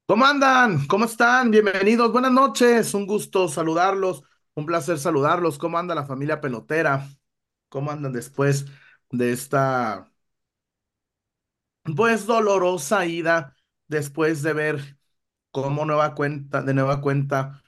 ¿Cómo andan? ¿Cómo están? Bienvenidos, buenas noches, un gusto saludarlos, un placer saludarlos. ¿Cómo anda la familia pelotera? ¿Cómo andan después de esta, pues, dolorosa ida, después de ver cómo de nueva cuenta,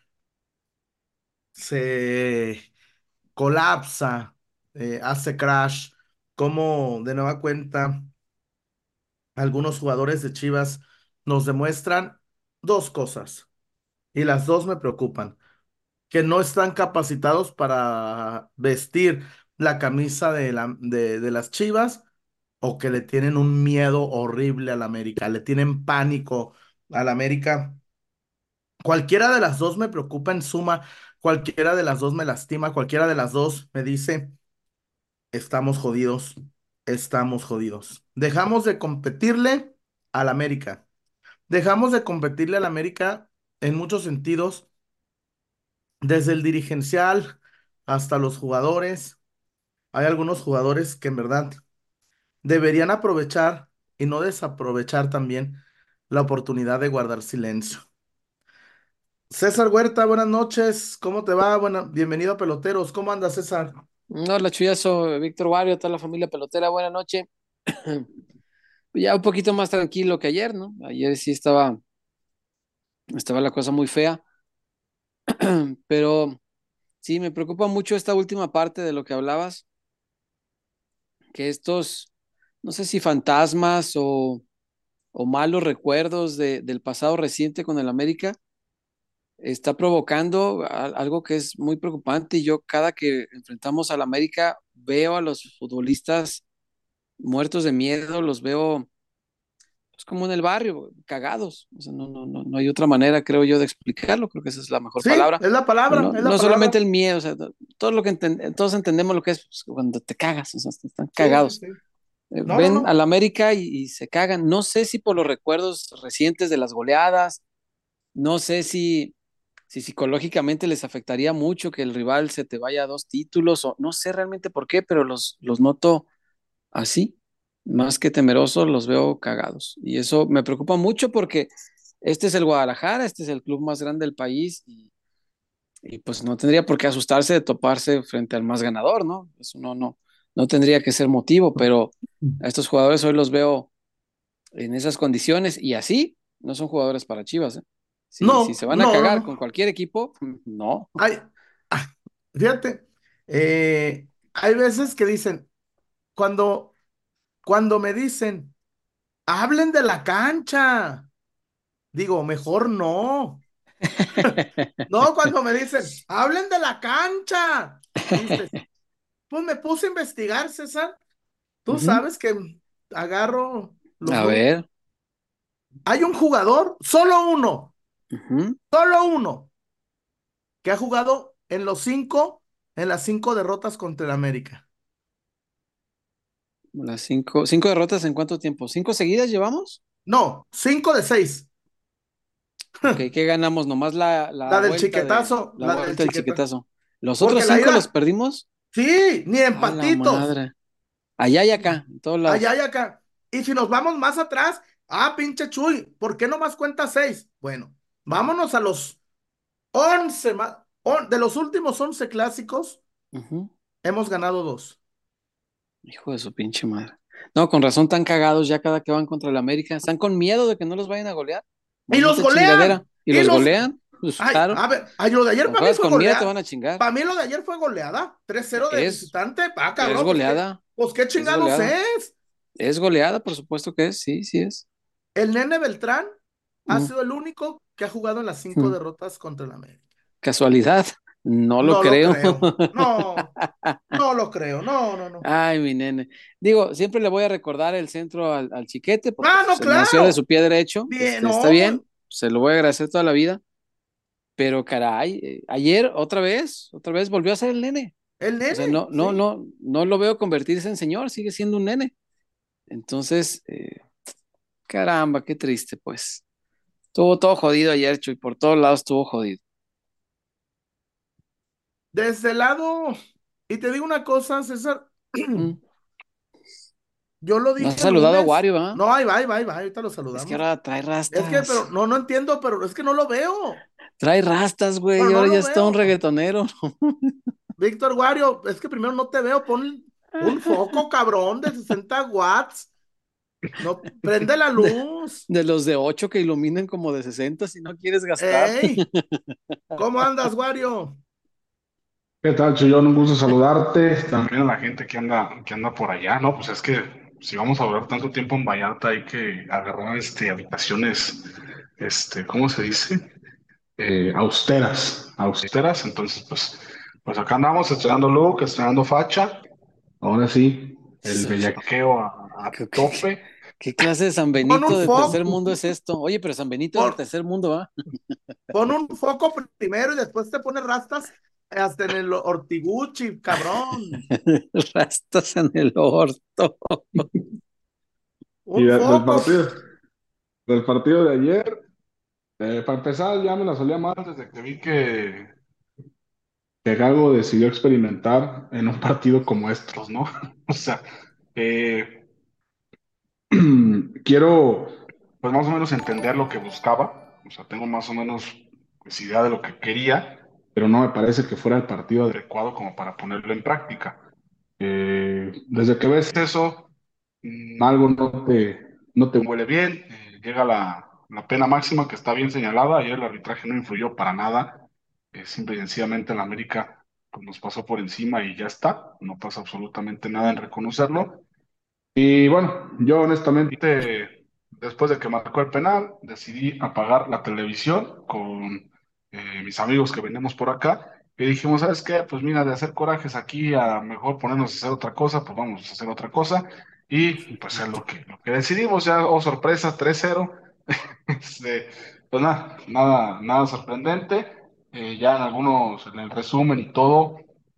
se colapsa, hace crash, cómo de nueva cuenta algunos jugadores de Chivas nos demuestran dos cosas, y las dos me preocupan: que no están capacitados para vestir la camisa de las Chivas, o que le tienen un miedo horrible al América, le tienen pánico al América. Cualquiera de las dos me preocupa en suma, cualquiera de las dos me lastima, cualquiera de las dos me dice, estamos jodidos, estamos jodidos. Dejamos de competirle al América, dejamos de competirle al América en muchos sentidos, desde el dirigencial hasta los jugadores. Hay algunos jugadores que en verdad deberían aprovechar y no desaprovechar también la oportunidad de guardar silencio. César Huerta, buenas noches. ¿Cómo te va? Bienvenido a Peloteros. ¿Cómo andas, César? Hola, Chuyazo, Víctor Wario, toda la familia pelotera, buena noche. Ya un poquito más tranquilo que ayer, ¿no? Ayer sí estaba la cosa muy fea, pero sí, me preocupa mucho esta última parte de lo que hablabas, que estos, no sé si fantasmas o malos recuerdos del pasado reciente con el América, está provocando algo que es muy preocupante. Y yo cada que enfrentamos al América veo a los futbolistas muertos de miedo, los veo es como en el barrio, cagados. O sea, no hay otra manera, creo yo, de explicarlo. Creo que esa es la mejor Sí, palabra. es la palabra, No, es la no solamente palabra. el miedo, o sea, todo lo que todos entendemos lo que es pues, cuando te cagas, o sea, están Sí, sí, cagados. sí. No, no, Ven no. al América y se cagan. No sé si por los recuerdos recientes de las goleadas, no sé si psicológicamente les afectaría mucho que el rival se te vaya a dos títulos, o no sé realmente por qué, pero los noto así, más que temerosos, los veo cagados. Y eso me preocupa mucho porque este es el Guadalajara, este es el club más grande del país y pues no tendría por qué asustarse de toparse frente al más ganador, ¿no? Eso no tendría que ser motivo, pero a estos jugadores hoy los veo en esas condiciones y así no son jugadores para Chivas, ¿eh? Si No, se van a no, no, cagar no. con cualquier equipo, no. Hay, fíjate, hay veces que dicen, cuando, cuando me dicen, hablen de la cancha, digo, mejor no. No, cuando me dicen, hablen de la cancha, dices, pues me puse a investigar, César. Tú Ujú. sabes que agarro los A números. ver. Hay un jugador, Ujú. solo uno, que ha jugado en las cinco derrotas contra el América. Las cinco derrotas en cuánto tiempo? ¿Cinco seguidas llevamos? No, cinco de seis. Ok, ¿qué ganamos? Nomás La del chiquetazo, la la del vuelta del chiquetazo. chiquetazo. ¿Los otros Porque la cinco los ida, perdimos? sí, ni A la empatitos. madre. Allá y acá, en todos Allá lados. y acá. Y si nos vamos más atrás, pinche Chuy, ¿por qué no más cuenta seis? Bueno, vámonos a los 11 de los últimos 11 clásicos, Ujú. hemos ganado dos. Hijo de su pinche madre. No, con razón tan cagados ya cada que van contra el América. Están con miedo de que no los vayan a golear. Y los Maldita chingadera. golean. ¿Y Y los los... golean? Pues Ay, claro. a ver, ay, lo de ayer Cuando para mí juegas fue con miedo te van goleada. a chingar. Para mí lo de ayer fue goleada. 3-0 de Es, visitante. es Cabrón, goleada. pues qué Es chingados goleada. es. Es goleada, por supuesto que es. Sí, sí es. El Nene Beltrán ha Mm, sido el único que ha jugado en las cinco mm. derrotas contra el América. Casualidad. No lo No lo creo. creo. No, no lo creo. No, no, no. Ay, mi nene. Digo, siempre le voy a recordar el centro al chiquete porque Ah, no, pues, nació de claro. su pie derecho. Bien, Está no, muy. bien, se lo voy a agradecer toda la vida. Pero caray, ayer otra vez volvió a ser el nene. El O sea, Nene, sí. no lo veo convertirse en señor, sigue siendo un nene. Entonces, caramba, qué triste, pues. Estuvo todo jodido ayer, Chuy, por todos lados estuvo jodido. Desde el lado, y te digo una cosa, César, Mm, Yo lo No has dije el saludado a lunes. Wario, ¿ah? No, ahí va, ahí va, ahí va, ahorita lo Es que saludamos. ahora trae Es que, rastas. pero no entiendo, pero es que no lo veo. Trae rastas, güey, Pero y no ahora ya lo está un veo. reggaetonero. Víctor Wario, es que primero no te veo. Pon un foco, cabrón, de 60 watts. No, prende la De, luz. de los de 8 que iluminan como de 60 si no quieres gastar. ¡Ey! ¿Cómo andas, Wario? ¿Qué tal, Chuyón? Un gusto saludarte. También a la gente que anda por allá, ¿no? Pues es que si vamos a durar tanto tiempo en Vallarta, hay que agarrar habitaciones, ¿cómo se dice? Austeras, austeras. Entonces, pues acá andamos estrenando look, estrenando facha. Ahora sí, el bellaqueo a ¿Qué, qué- tope. qué clase de San Pon un Benito de tercer foco, mundo es esto? Oye, pero San Benito es pon, de tercer mundo, ¿ah? pon un foco primero y después te pones rastas hasta en el ortiguchi, cabrón. Rastas en el orto. Y Un del foco. partido de ayer, para empezar, ya me la solía más desde que vi que Gago decidió experimentar en un partido como estos, ¿no? O sea, eh, quiero, pues más o menos entender lo que buscaba, o sea, tengo más o menos pues, idea de lo que quería, pero no me parece que fuera el partido adecuado como para ponerlo en práctica. Desde que ves eso, algo no te huele bien, llega la pena máxima que está bien señalada, ayer el arbitraje no influyó para nada, simple y sencillamente el América pues, nos pasó por encima y ya está, no pasa absolutamente nada en reconocerlo. Y bueno, yo honestamente, después de que marcó el penal, decidí apagar la televisión con mis amigos que venimos por acá. Y dijimos, ¿sabes qué? Pues mira, de hacer corajes aquí a mejor ponernos a hacer otra cosa, pues vamos a hacer otra cosa. Y pues es lo que decidimos, ya, oh sorpresa, 3-0. Este, pues nada sorprendente. Ya en algunos, en el resumen y todo,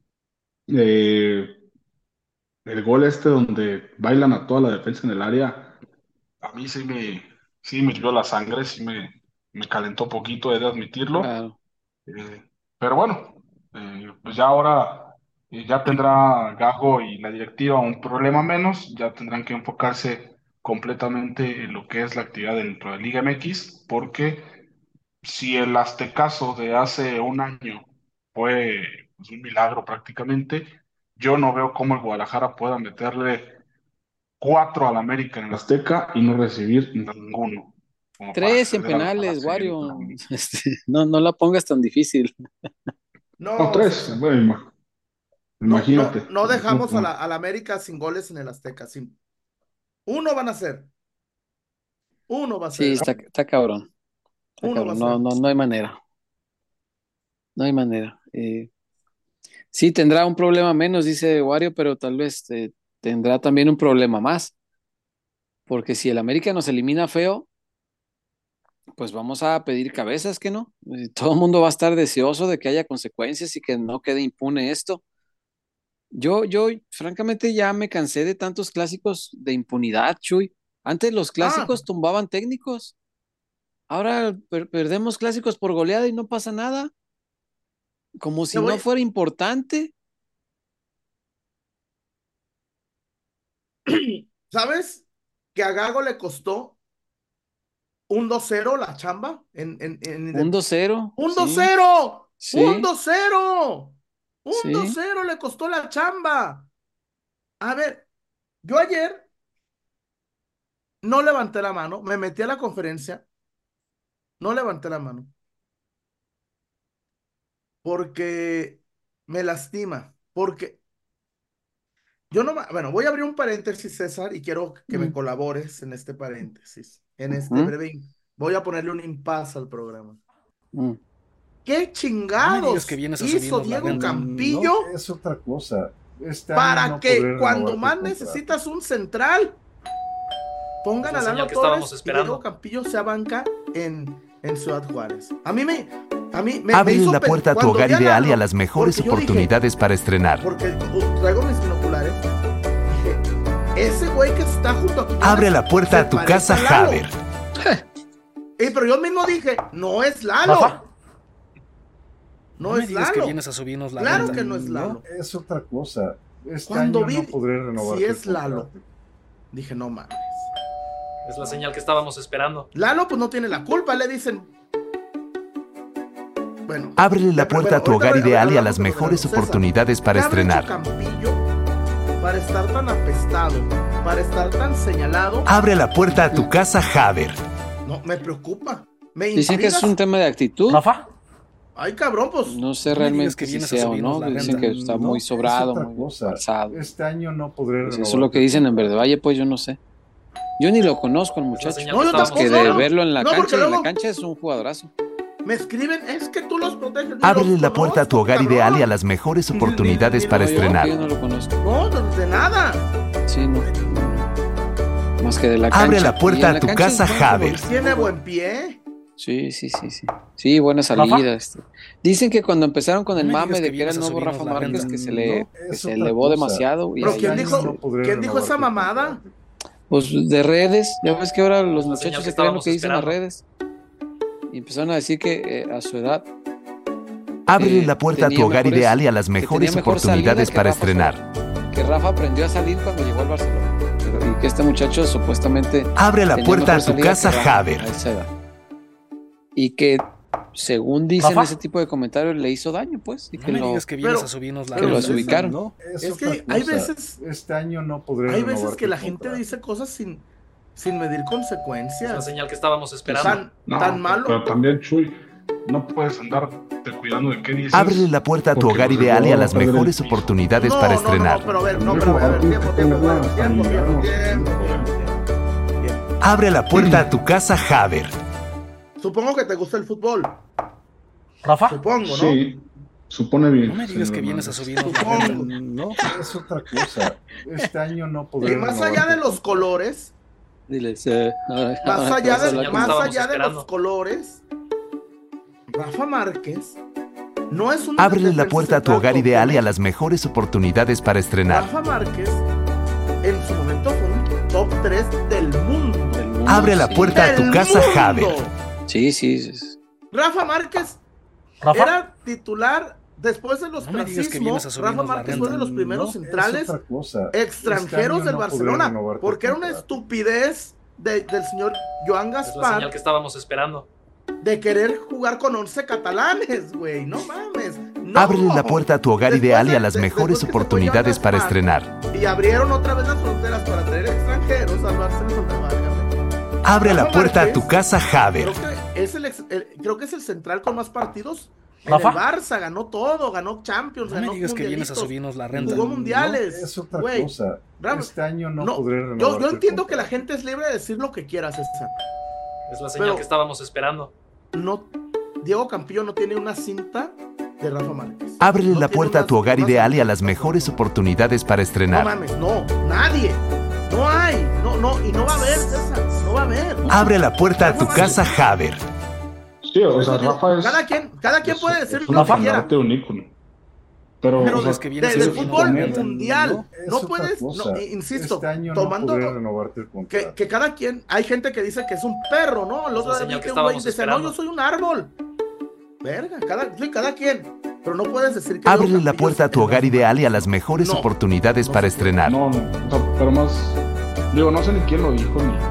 eh, el gol donde bailan a toda la defensa en el área. A mí sí me hirvió la sangre, sí me calentó poquito, he de admitirlo. Claro. Pero bueno, pues ya ahora ya tendrá Gago y la directiva un problema menos, ya tendrán que enfocarse completamente en lo que es la actividad dentro de Liga MX, porque si el Aztecaso de hace un año fue pues, un milagro prácticamente, yo no veo cómo el Guadalajara pueda meterle cuatro al América en el Azteca y no recibir ninguno, como para 3 en acceder a la penales, siguiente Wario. ronda. No la pongas tan difícil. No, No, tres, César. bueno, No, imagínate. no dejamos a la América sin goles en el Azteca. Uno van a ser. Uno va a ser Sí, el América. está cabrón. Está Uno va a cabrón. ser. No hay manera. No hay manera. Sí, tendrá un problema menos, dice Wario, pero tal vez tendrá también un problema más. Porque si el América nos elimina feo, pues vamos a pedir cabezas, ¿que no? Todo el mundo va a estar deseoso de que haya consecuencias y que no quede impune esto. Yo, francamente, ya me cansé de tantos clásicos de impunidad, Chuy. Antes los Ah, clásicos tumbaban técnicos. Ahora perdemos clásicos por goleada y no pasa nada, como te si no voy. fuera importante. ¿Sabes? Que a Gago le costó un 2-0 la chamba Un 2-0, un dos sí, cero un sí, 2-0 un dos sí. cero le costó la chamba. A ver, yo ayer no levanté la mano, me metí a la conferencia, no levanté la mano, porque me lastima, porque yo no, bueno, voy a abrir un paréntesis, César, y quiero que me Mm, colabores en este paréntesis, en este ujú, breve, voy a ponerle un impasse al programa. mm. ¿Qué No me digas que chingados vienes a hizo subirnos la Diego renta. No Campillo es otra cosa. Este año para no que podré cuando renovarte el más contrato. necesitas un central, Es pongan la a señal Lalo que estábamos Torres y Diego esperando. Campillo sea banca en Ciudad Juárez? Me Ábrele hizo la puerta a tu cuando hogar vi a ideal y a Lalo, las mejores porque yo dije, oportunidades para estrenar. porque traigo mis binoculares, dije, ese güey que está junto a Abre Quiñones la puerta se a tu parece casa a Lalo. Haber. Pero yo mismo dije, no es Rafa, Lalo, no no me es digas que Lalo, vienes a subirnos la claro renta. que no es No Lalo. es otra cosa. Este Cuando año no vi podré si renovarte el es Lalo, contrato. Dije, no mames. Es la señal que estábamos esperando. Lalo, pues no tiene la culpa, le dicen. Bueno. Ábrele la puerta a tu hogar ideal y a las hablamos de lo de mejores César. oportunidades para ¿Qué habrá hecho estrenar. Campillo para estar tan apestado, para estar tan señalado? Abre la puerta a tu casa, Haber. No, me preocupa. Me Dicen que es intrigas. un tema de actitud. Rafa, Ay, cabrón, pues. No sé No me digas realmente que si vienes a sea o subirnos no. la Dicen renta. que está No, muy es sobrado, otra muy cosa. forzado. Este año no podré Pues renovar. eso es lo que dicen en Verde Valle, pues yo no sé. Yo ni lo conozco al muchacho. señal No, yo Más que tampoco, de no. verlo en la No, cancha, porque y en la luego- cancha es un jugadorazo. Me escriben, es que tú los proteges. Ni Ábrele los la puerta a tu conozco, hogar cabrón. ideal y a las mejores oportunidades para No, yo estrenar. no lo conozco. No, de nada. Sí, no. Más que de la cancha. Abre la puerta Y en a la tu cancha es casa, buen Haber. futbolista. Tiene buen pie. Sí. Sí, buena salida. Dicen que cuando empezaron con el No me mame digas de que que era el vienes a nuevo subirnos Rafa la Márquez, renta. que se No, es otra elevó cosa. demasiado. Y Pero ahí- ¿quién Este dijo- año no podré quién dijo esa renovarte el mamada? contrato. Pues de redes, ya ves que ahora los La señal muchachos que se creen lo estábamos que dicen las esperando. redes. Y empezaron a decir que a su edad Ábrele la puerta a tu tenía hogar mejores- ideal y a las que mejores tenía mejor oportunidades salida que para Rafa estrenar. que Rafa aprendió a salir cuando llegó al Barcelona. Y que este muchacho supuestamente Abre la tenía puerta a mejor tu salida casa, que Rafa Haber. a esa edad. Y que según dicen Rafa. ese tipo de comentarios le hizo daño, pues. Y no que me lo, digas que vienes pero- a subirnos la que lo renta. ubicaron. No, Es otra que hay cosa. veces- Este año no podré Hay veces renovarte que el la gente contrato. dice cosas sin medir Es la consecuencias. señal que estábamos esperando. Tan, No, tan malo. pero también, Chuy, no puedes andarte cuidando de qué dices. Ábrele la puerta a tu porque hogar los ideal y a jugadores las van a ver mejores el piso. oportunidades No, para no, no, estrenar. no, pero a ver, no, pero a ver, tiempo, tiempo. Abre la puerta a tu casa, Haber. Supongo que te gusta el fútbol. Rafa, Supongo, ¿no? Sí, supone bien. no me digas que señor vienes a Hernández. subirnos la Supongo. renta. No, es otra cosa. Este año no podré Y más renovarte allá de el los colores, Diles, más allá la de, señal que más estábamos allá de los esperando. colores, Rafa Márquez no es un Ábrele la defensa puerta a tu central hogar ideal y a completo. las mejores oportunidades para estrenar. Rafa Márquez en su momento fue un top 3 del mundo. del mundo, Abre la sí. puerta a tu ¡Del casa, mundo! Haber. Sí. Rafa Márquez Rafa, era titular después de los No me digas que vienes a ostracismos. Rafa subirnos la Márquez renta. fue de los primeros No, centrales es otra cosa. extranjeros Este año del no podré Barcelona, renovarte porque el era una contrato. estupidez del señor Joan Es la Gaspar señal que estábamos esperando. de querer jugar con 11 catalanes, güey, no mames. No. Ábrele la puerta a tu hogar Después ideal y de- a las de- mejores después que se fue oportunidades Joan para Gaspar, estrenar. Y abrieron otra vez las fronteras para traer extranjeros al Barcelona. Válgame. Abre la Rafa puerta a Márquez, tu casa, Haber. Creo que es el central con más partidos. En Rafa. el Barça ganó todo, ganó Champions, no me ganó digas que vienes a mundialitos, subirnos la renta. jugó mundiales. No, es otra güey. cosa. Rafa, Este año no, no, podré renovarte yo el entiendo que la contrato. gente es libre de decir lo que quiera, César. Es la señal Pero- que estábamos esperando. No, Diego Campillo no tiene una cinta de Rafa Márquez. Ábrele No la tiene puerta a tu hogar una ideal y a cinta. las mejores oportunidades para No estrenar. mames, no, nadie. No hay, y no va a haber, César, no va a haber. Abre la puerta a tu casa, Haber. Sí, o Por sea, eso digo, Rafa es. cada quien puede decir es lo un que quiera. estandarte, un ícono. Pero, Pero o sea, es que viene del siendo fútbol finalmente. mundial, No, es no otra puedes, cosa. no, insisto, Este año tomando no podré renovarte el contrato. que cada quien, hay gente que dice que es un perro, ¿no? El otro la día señal vi que que un güey estábamos dice, no, esperando. yo soy un árbol. Verga, cada quien. Pero no puedes decir que Ábrele Diego la Campillo puerta a es tu el hogar Rafa ideal y a Márquez. las mejores No, oportunidades no para se puede. estrenar. no, o sea, pero más. Digo, no sé ni quién lo dijo ni.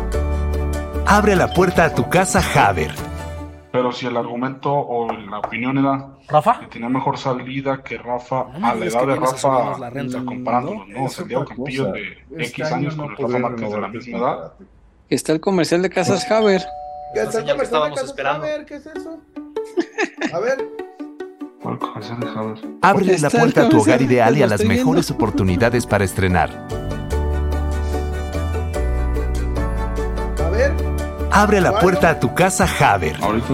Abre la puerta a tu casa, Haber. Pero si el argumento o la opinión era Rafa, que tenía mejor salida que Rafa, No me a la digas edad que de vienes a Rafa, subirnos la renta. o sea, comparándolos, ¿no? O es sea, Diego otra Campillo cosa. de Este X año años no con el podré Rafa Márquez de la renovarte el misma edad. contrato. Está el comercial de Casas Haber. ¿Qué Es la es el señal que comercial de estábamos Casas esperando. Haber? ¿Qué es eso? A ver, ¿Cuál comercial de Javier? Ábrele la Está el puerta a tu hogar comercial, ideal y a lo las estoy viendo. mejores oportunidades para estrenar. a ver. Abre la ¿Cuál? puerta a tu casa, Haber. Ahorita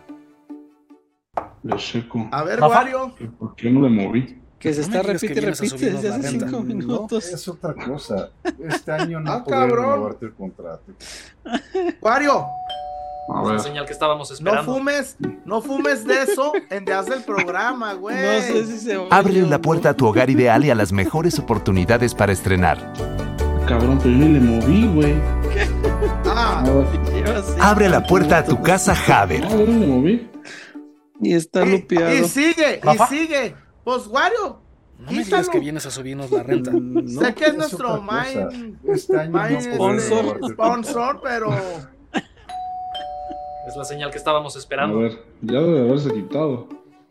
le checo. A ver, Rafa. Wario. ¿Por qué no le moví? Que se No me está digas que repite vienes a desde subirnos la hace renta. 5 No, minutos. es otra cosa. Este año no Ah, podré cabrón. renovarte el contrato. Wario, A Es la ver. señal que estábamos no esperando. fumes de eso en de haz del programa, güey. No sé si se oye Ábrele o la no. puerta a tu hogar ideal y a las mejores oportunidades para estrenar. Cabrón, pero yo ni le moví, güey. Ah, Lleva cinco Abre la puerta a tu minutos. casa, Haber. No, yo ni le moví. Y está lupeado. y sigue, ¿Rafa? y sigue. Pues, Wario, No me digas que Quítalo. vienes a subirnos la renta. No, Sé que es es nuestro otra cosa. main, Este año no podré Sponsor. renovarte el sponsor, contrato. pero Es la señal que estábamos A esperando. ver, ya debe haberse quitado.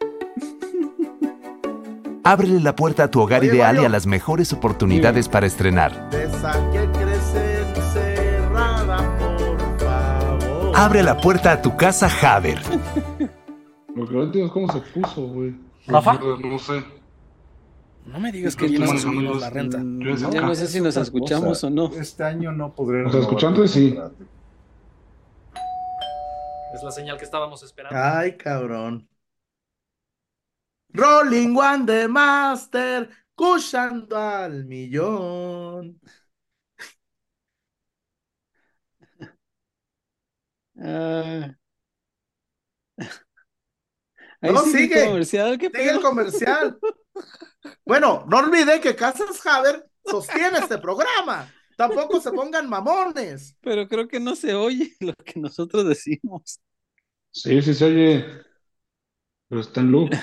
Ábrele la puerta a tu hogar Oye, ideal y Mario. a las mejores oportunidades para estrenar. de esa que crece encerrada, por favor. Abre la puerta a tu casa Haber. Lo que no entiendo es cómo se puso, güey. ¿Rafa? No sé. No me digas que Estoy vienes a manejando subirnos los- la renta. Yo desde Ya acá. no sé si nos otra escuchamos cosa. o no. Este año no podré O sea, renovarte escuchando el sí. contrato. Es la señal que estábamos esperando. Ay, cabrón. Rolling One de Master, cushando al millón. Ah, ahí No, sigue el sigue comercial, ¿qué el pedo? comercial. Bueno, no olvide que Casas Haber sostiene este programa. Tampoco se pongan mamones. Pero creo que no se oye lo que nosotros decimos. Sí, sí se oye. Pero está en loop.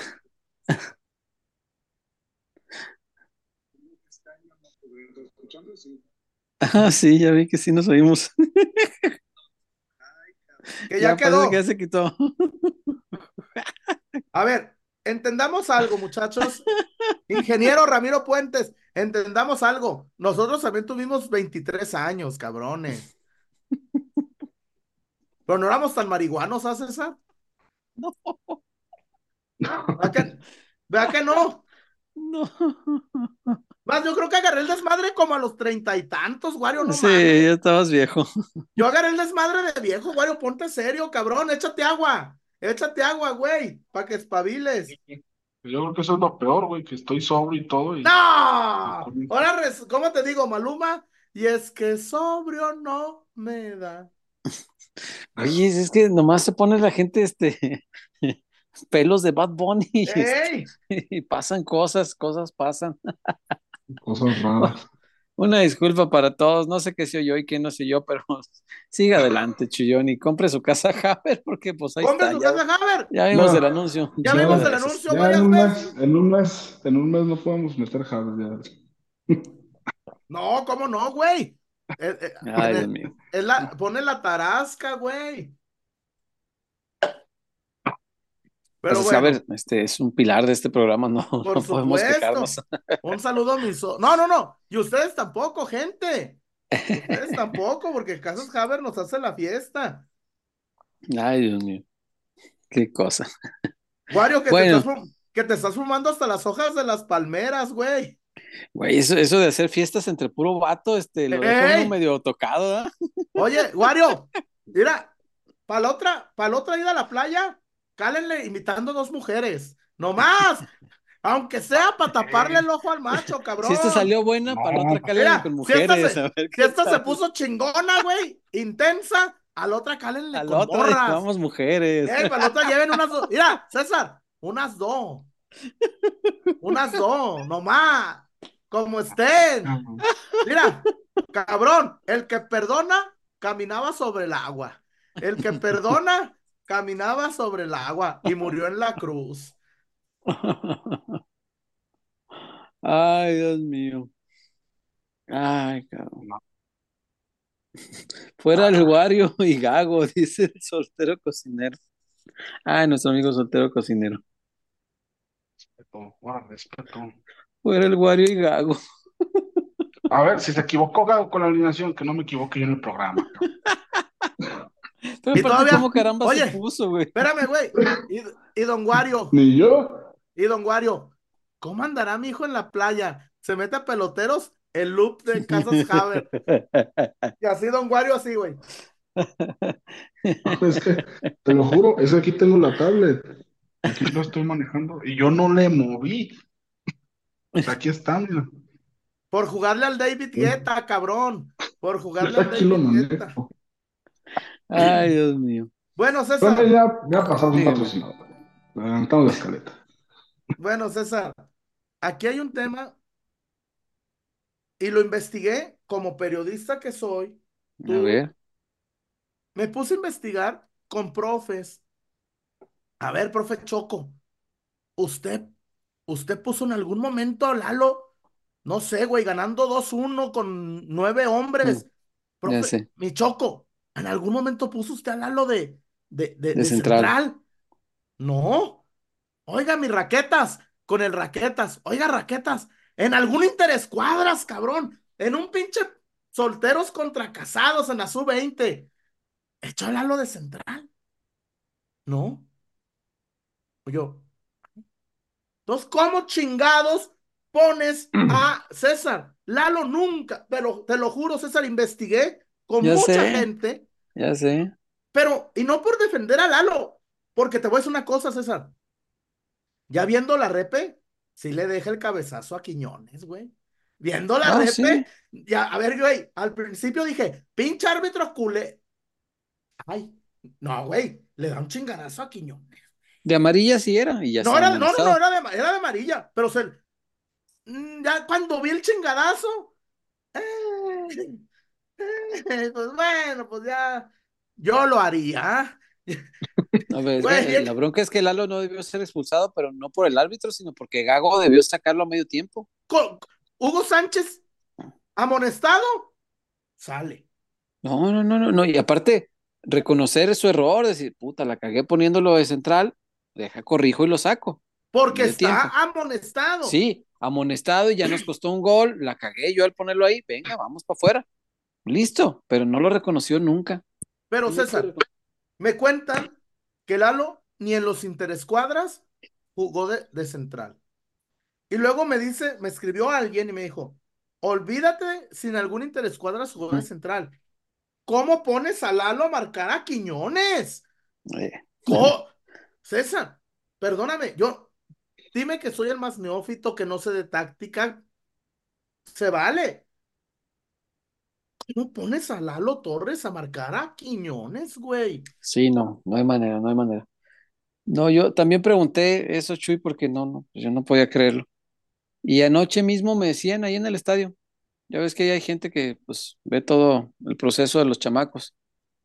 Escuchando sí. Ah, sí, ya vi que sí nos oímos. Que ya parece quedó. que ya se quitó. A ver, entendamos algo, muchachos. Ingeniero Ramiro Puentes, entendamos algo. Nosotros también tuvimos 23 años, cabrones. Pero no éramos tan marihuanos, ¿ah, César? No, ¿Verdad que, verdad que no? no. Más, yo creo que agarré el desmadre como a los 30 y tantos, Wario, no Sí, mames. ya estabas viejo. Yo agarré el desmadre de viejo, Wario, ponte serio, cabrón, échate agua. Échate agua, güey, para que espabiles. Yo creo que eso es lo peor, güey, que estoy sobrio y todo. ¡No! Ahora, ¿cómo te digo, Maluma? Y es que sobrio no me da. Oye, es que nomás se pone la gente pelos de Bad Bunny ¡Ey! y pasan cosas pasan. Cosas raras. Una disculpa para todos, no sé qué soy yo y qué no soy yo, pero siga adelante, Chuyón, y compre su casa Haber, porque pues ahí ¡Compre está, su casa, Haber! ya vimos No, el anuncio un Ya chingo vimos de el veces. anuncio Ya varias veces. en un mes no podemos meter Javes ya. No, ¿cómo no, güey? Ay, Dios mío. Pone la tarasca, güey. Pero Pues, a bueno, ver, es un pilar de este programa, no, por no podemos quejarnos. supuesto. Un saludo a mis... No, no, no. Y ustedes tampoco, gente. Ustedes tampoco, porque Casas Haber nos hace la fiesta. Ay, Dios mío, qué cosa. Wario, Bueno, que te estás fumando hasta las hojas de las palmeras, güey. güey, eso de hacer fiestas entre puro vato, lo deja uno ¡Ey! medio tocado, ¿verdad? Oye, Wario, mira, para la otra ida a la playa, cálenle invitando 2 mujeres. No más, aunque sea para taparle el ojo al macho, Si esta cabrón. salió buena, para la otra No, cálenle con Mira, mujeres, a ver si qué esta se tal. puso chingona, güey, intensa, a la otra cálenle A la con otra morras. llevamos mujeres. Para la otra lleven unas dos. Mira, César, unas dos, no más, como estén. Mira, cabrón, el que perdona caminaba sobre el agua. El que perdona caminaba sobre el agua y murió en la cruz. Ay, Dios mío. Ay, cabrón. no. Fuera el Wario y Gago, dice el soltero cocinero. Ay, nuestro amigo soltero cocinero. Respeto, guarda respeto. Fuera el Wario y Gago. A ver, si se equivocó Gago con la alineación, que no me equivoque yo en el programa. Pero Y aparte, todavía, ¿cómo caramba se oye, puso, güey? espérame, güey. Y don Wario, Ni yo. ¿cómo andará mi hijo en la playa? Se mete a peloteros, el loop de Casas Haber. Y así don Wario, así, güey. Es que, te lo juro, es que aquí tengo la tablet. Aquí lo estoy manejando y yo no le moví. O sea, aquí está, mira. Por jugarle al David Guetta, cabrón. Por jugarle al Aquí lo David Guetta. manejo. Ay, Dios mío. Bueno, Bueno, César. ya pasamos un Dígame. patrocinador. Adelantamos la escaleta. Bueno, César. Aquí hay un tema y lo investigué como periodista que soy. A ver. Me puse a investigar con profes. A ver, profe Choco, usted usted puso en algún momento a Lalo, no sé, güey, ganando 2-1 con 9 Mm, hombres. ya Profe, sé, mi Choco, ¿en algún momento puso usted a Lalo de de central. central? No. Oiga, mis raquetas, con el raquetas. Oiga, raquetas, en algún interescuadras, cabrón. En un pinche solteros contra casados en la sub-20. ¿Echó a Lalo de central? No. Yo. Entonces, ¿cómo chingados pones a César? Lalo nunca, pero te lo juro, César, investigué con Ya mucha sé, gente, ya sé. pero, y no por defender a Lalo, porque te voy a decir una cosa, César. Ya viendo la repe, sí le deja el cabezazo a Quiñones, güey. Viendo la No, repe, sí. ya, a ver, güey, al principio dije, pinche árbitro culé. Ay, no, güey, le da un chingadazo a Quiñones. De amarilla sí era y ya No, estaba era, no, no, no, amonestado. era de amarilla, pero ya cuando vi el chingadazo, eh, pues bueno, pues ya, yo lo haría. A ver, es Güey, que la bronca es que Lalo no debió ser expulsado, pero no por el árbitro, sino porque Gago debió sacarlo a medio tiempo. Hugo Sánchez amonestado, sale. No, no, no, no, no. Y aparte, reconocer su error, decir, puta, la cagué poniéndolo de central, deja, corrijo y lo saco. A Porque medio tiempo. está amonestado. Sí, amonestado y ya nos costó un gol, la cagué yo al ponerlo ahí, venga, vamos para afuera. Listo, pero no lo reconoció nunca. Pero Nunca lo César, reconoció. me cuentan que Lalo ni en los interescuadras jugó de central. Y luego me escribió alguien y me dijo, olvídate sin algún interescuadras jugó de central. ¿Cómo pones a Lalo a marcar a Quiñones? Eh, Co- César, perdóname, dime que soy el más neófito que no sé de táctica, se vale. ¿Cómo pones a Lalo Torres a marcar a Quiñones, güey? sí, no, no hay manera, no hay manera. No, yo también pregunté eso, Chuy, porque no, no, pues yo no podía creerlo. Y anoche mismo me decían ahí en el estadio, ya ves que ahí hay gente que pues ve todo el proceso de los chamacos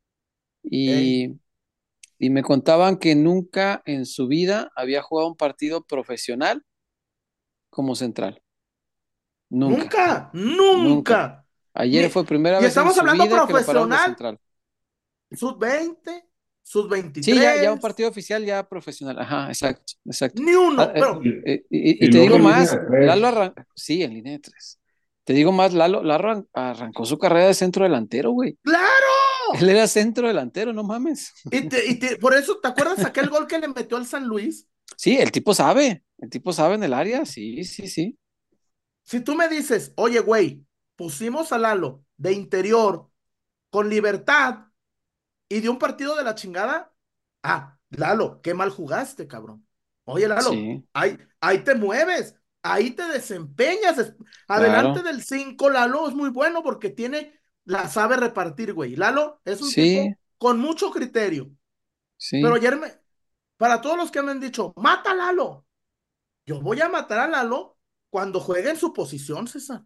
Ey, y, y me contaban que nunca en su vida había jugado un partido profesional como central, nunca, nunca, nunca. nunca. Ayer Ni, fue primera y vez en estamos su hablando vida que lo pararon de profesional, central. sub-20, sub Sí, ya un 23 partido oficial ya profesional, ajá, exacto, exacto. ni Ah, uno, pero y Y te luego digo en línea más, de tres. sí, en línea de tres. Te digo más, Lalo arrancó su carrera de centro delantero, güey. Él ¡claro! era centro delantero, no mames. Por eso, ¿te acuerdas aquel gol que le metió al San Luis? Sí, el tipo sabe en el área, sí, sí, sí. Si tú me dices, oye, güey, pusimos a Lalo de interior con libertad y de un partido de la chingada, Lalo, qué mal jugaste, cabrón. Oye, Lalo, Sí, ahí te mueves, ahí te desempeñas. Adelante claro, del 5 Lalo es muy bueno porque la sabe repartir, güey. Lalo es un sí, tipo con mucho criterio. Pero sí. ayer para todos los que me han dicho, mata a Lalo, yo voy a matar a Lalo cuando juegue en su posición, César.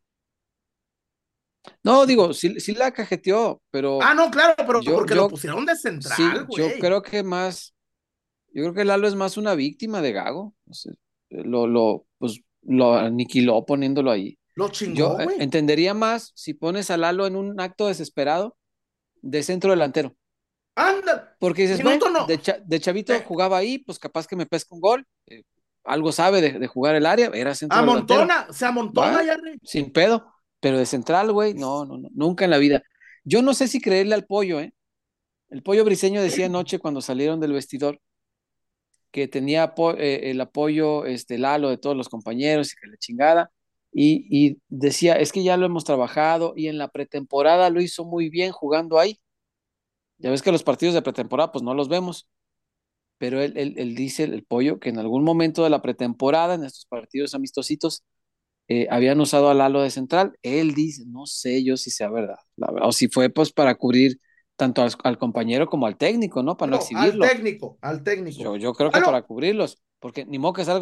No, digo, sí, sí la cajeteó, pero No, claro, pero porque lo yo, pusieron de central, sí, yo güey. creo que más, yo creo que Lalo es más una víctima de Gago. O sea, pues, lo aniquiló poniéndolo ahí. Lo Yo chingó, güey. entendería más si pones a Lalo en un acto desesperado de centro delantero. Anda, Porque dices, minuto bueno, no. de chavito Eh, jugaba ahí, pues capaz que me pesca un gol. Algo sabe de jugar el área, era centro delantero. se amontona, Va, Jerry. sin pedo. Pero de central, güey, no, no, no, nunca en la vida. Yo no sé si creerle al pollo, ¿eh? El pollo briseño decía anoche cuando salieron del vestidor que tenía el apoyo, Lalo, de todos los compañeros y que la chingada. Y decía, es que ya lo hemos trabajado y en la pretemporada lo hizo muy bien jugando ahí. Ya ves que los partidos de pretemporada, pues no los vemos, pero él dice, el pollo, que en algún momento de la pretemporada, en estos partidos amistositos, habían usado a Lalo de central. Él dice, no sé yo si sea verdad, o si fue pues para cubrir tanto al compañero como al técnico, ¿no? Para no No, al exhibirlo. técnico, al Pues técnico. yo creo que para Lalo, cubrirlos, porque ni modo que salga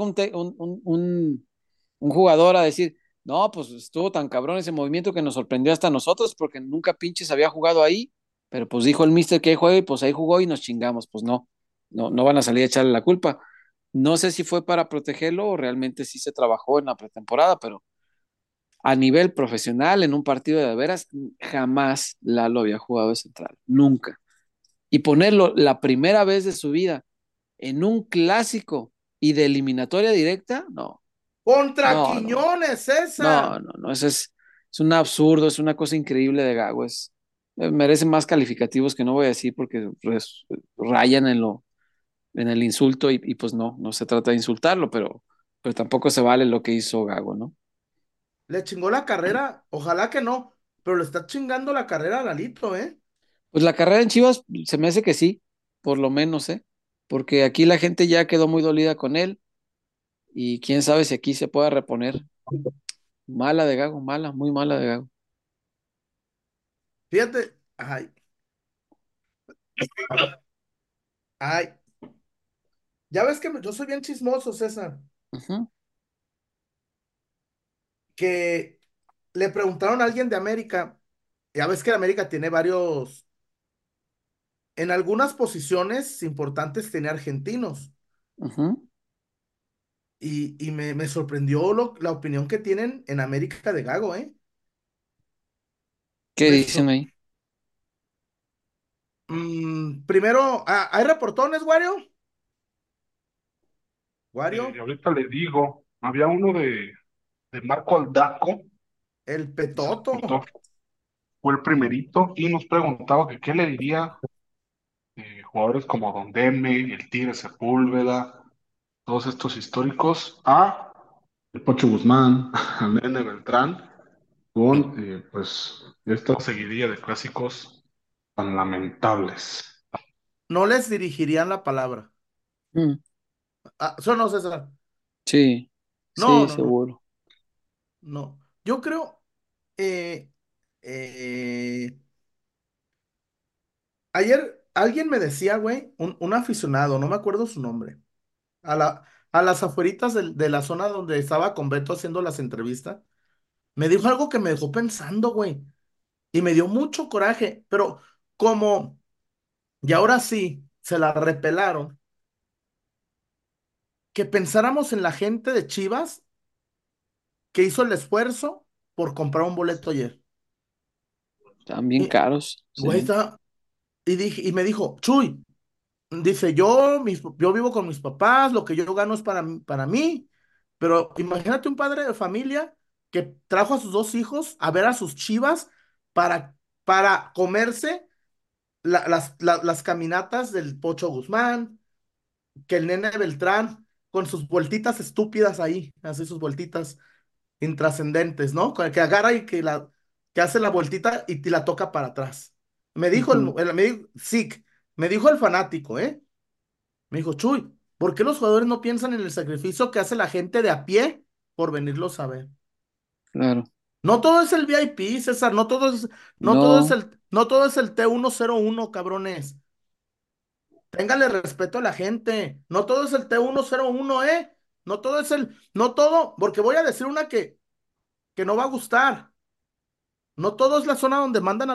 un jugador a decir, no, pues estuvo tan cabrón ese movimiento que nos sorprendió hasta nosotros, porque nunca pinches había jugado ahí, pero pues dijo el mister que ahí juega y pues ahí jugó y nos chingamos, pues no, no, no van a salir a echarle la culpa. No sé si fue para protegerlo o realmente sí se trabajó en la pretemporada, pero a nivel profesional, en un partido de veras, jamás Lalo había jugado de central, nunca. Y ponerlo la primera vez de su vida en un clásico y de eliminatoria directa, no, Contra no, no, Quiñones, César. no, eso es un absurdo, es una cosa increíble de Gago, merece más calificativos que no voy a decir porque rayan en el insulto y pues no se trata de insultarlo, pero tampoco se vale lo que hizo Gago, ¿no? Le chingó la carrera, ojalá que no, pero le está chingando la carrera a Lalito, ¿eh? Pues la carrera en Chivas se me hace que sí, por lo menos, ¿eh? Porque aquí la gente ya quedó muy dolida con él y quién sabe si aquí se pueda reponer. Mala de Gago, mala, muy mala de Gago. Fíjate, ay, ay, ya ves que yo soy bien chismoso, César, Ujú, que le preguntaron a alguien de América, ya ves que América tiene varios, en algunas posiciones importantes tiene argentinos, ujú. y me sorprendió la opinión que tienen en América de Gago, ¿eh? ¿Qué Me dicen sor- ahí? Primero, ¿hay reportones, Wario? ¿Wario? Ahorita le digo, había uno de Marco Aldaco, El que se Petoto. reportó, fue el primerito, y nos preguntaba que qué le diría jugadores como Don Deme, el Tigre Sepúlveda, todos estos históricos, a el Pocho Guzmán, a Nene Beltrán, con pues esta seguidilla de clásicos tan lamentables. No les dirigirían la palabra. Mm, Eso no, César. sí, No, sí, no, no, seguro. no. Yo creo, eh, eh, ayer alguien me decía, güey, un aficionado, no me acuerdo su nombre, a las afueritas de la zona donde estaba con Beto haciendo las entrevistas, me dijo algo que me dejó pensando, güey, y me dio mucho coraje, pero como, y ahora sí, se la repelaron, que pensáramos en la gente de Chivas que hizo el esfuerzo por comprar un boleto ayer. Están bien Y, caros, güey, sí. y me dijo, Chuy, dice, yo vivo con mis papás, lo que yo gano es para mí, pero imagínate un padre de familia que trajo a sus dos hijos a ver a sus Chivas para, para comerse las caminatas del Pocho Guzmán, que el nene Beltrán, con sus vueltitas estúpidas ahí, así sus vueltitas intrascendentes, ¿no? Con el que agarra y que hace la vueltita y te la toca para atrás. Me dijo Ujú, Sick, me dijo el fanático, ¿eh? Me dijo, Chuy, ¿por qué los jugadores no piensan en el sacrificio que hace la gente de a pie por venirlos a ver? claro. No todo es el VIP, César, No, no todo es el T101, cabrones. Téngale respeto a la gente. No todo es el T101, ¿eh? No todo, porque voy a decir una que no va a gustar. No todo es la zona donde mandan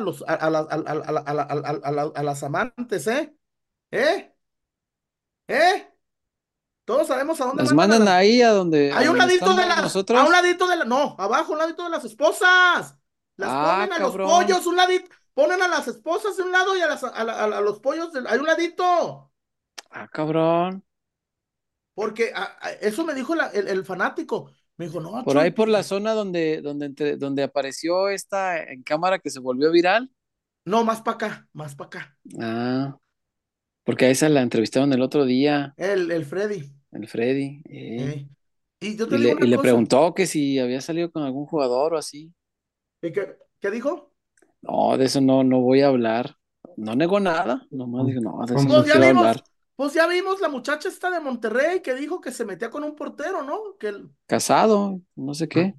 a las amantes, ¿eh? ¿Eh? ¿Eh? Todos sabemos a dónde las mandan a mandan las. ahí Hay a un donde ladito de estamos las, a un nosotros. ladito de la, no, abajo, un ladito de las esposas. Las Ah, ponen a los cabrón. pollos, un ladito, ponen a las esposas de un lado y a los pollos, hay un ladito. Ah, cabrón. Porque eso me dijo el fanático. Me dijo, no, Por ahí Chuy, por la zona donde apareció esta en cámara que se volvió viral. no, más para acá, más para acá. Ah, porque a esa la entrevistaron el otro día, El Freddy. el Freddy. eh. Y yo te Y digo y una le cosa. preguntó que si había salido con algún jugador o así. ¿Y qué dijo? No, de eso no voy a hablar. No negó nada, nomás dijo, no, de eso Entonces, no quiero hablar. Pues ya vimos la muchacha esta de Monterrey que dijo que se metía con un portero, ¿no? Casado, no sé qué.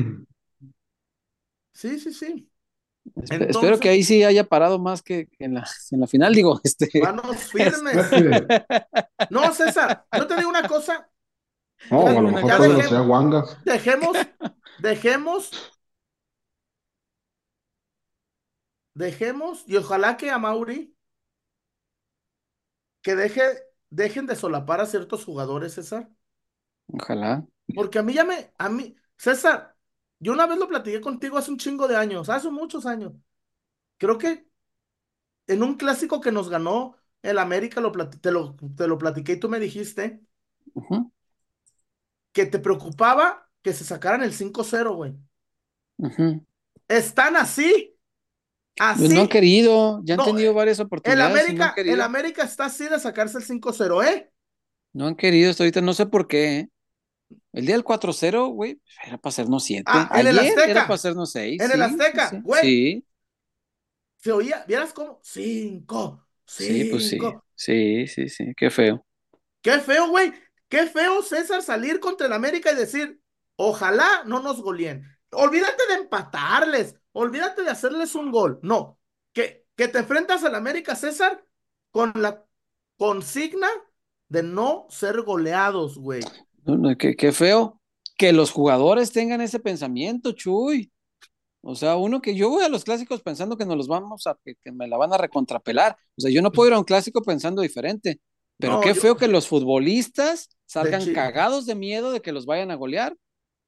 Sí, sí, sí. Espero que Entonces, ahí sí haya parado más que en la final, digo, manos este, firmes. No, César, yo te digo una cosa, no, te o a digo lo una mejor ya todavía cosa. lo sea Wangas. dejemos, dejemos, dejemos, y ojalá que a Mauri, que deje dejen de solapar a ciertos jugadores, César. Ojalá. Porque César, yo una vez lo platiqué contigo hace un chingo de años, hace muchos años. Creo que en un clásico que nos ganó el América, te lo platiqué y tú me dijiste Ujú, que te preocupaba que se sacaran el 5-0, güey. ujú. Están así, Pues no han así. querido, ya han No, tenido varias el oportunidades y no han América, el querido. América está así de sacarse el 5-0, ¿eh? No han querido hasta ahorita, no sé por qué, ¿eh? El día del 4-0, güey, era para hacernos 7. Ah, en el Ayer era para Azteca, hacernos 6. en el Sí, sí, Azteca, sí. güey, Sí, se oía, ¿vieras cómo? Cinco, sí, pues sí. cinco. Sí, sí, sí. Qué feo. Qué feo, güey. Qué feo, César, salir contra el América y decir, ojalá no nos goleen. Olvídate de empatarles, olvídate de hacerles un gol. No, que te enfrentas al América, César, con la consigna de no ser goleados, güey. No, no, qué feo que los jugadores tengan ese pensamiento, Chuy. O sea, uno que yo voy a los clásicos pensando que nos los vamos que me la van a recontrapelar. O sea, yo no puedo ir a un clásico pensando diferente. Pero No, qué yo, feo que los futbolistas de salgan chido. cagados de miedo de que los vayan a golear.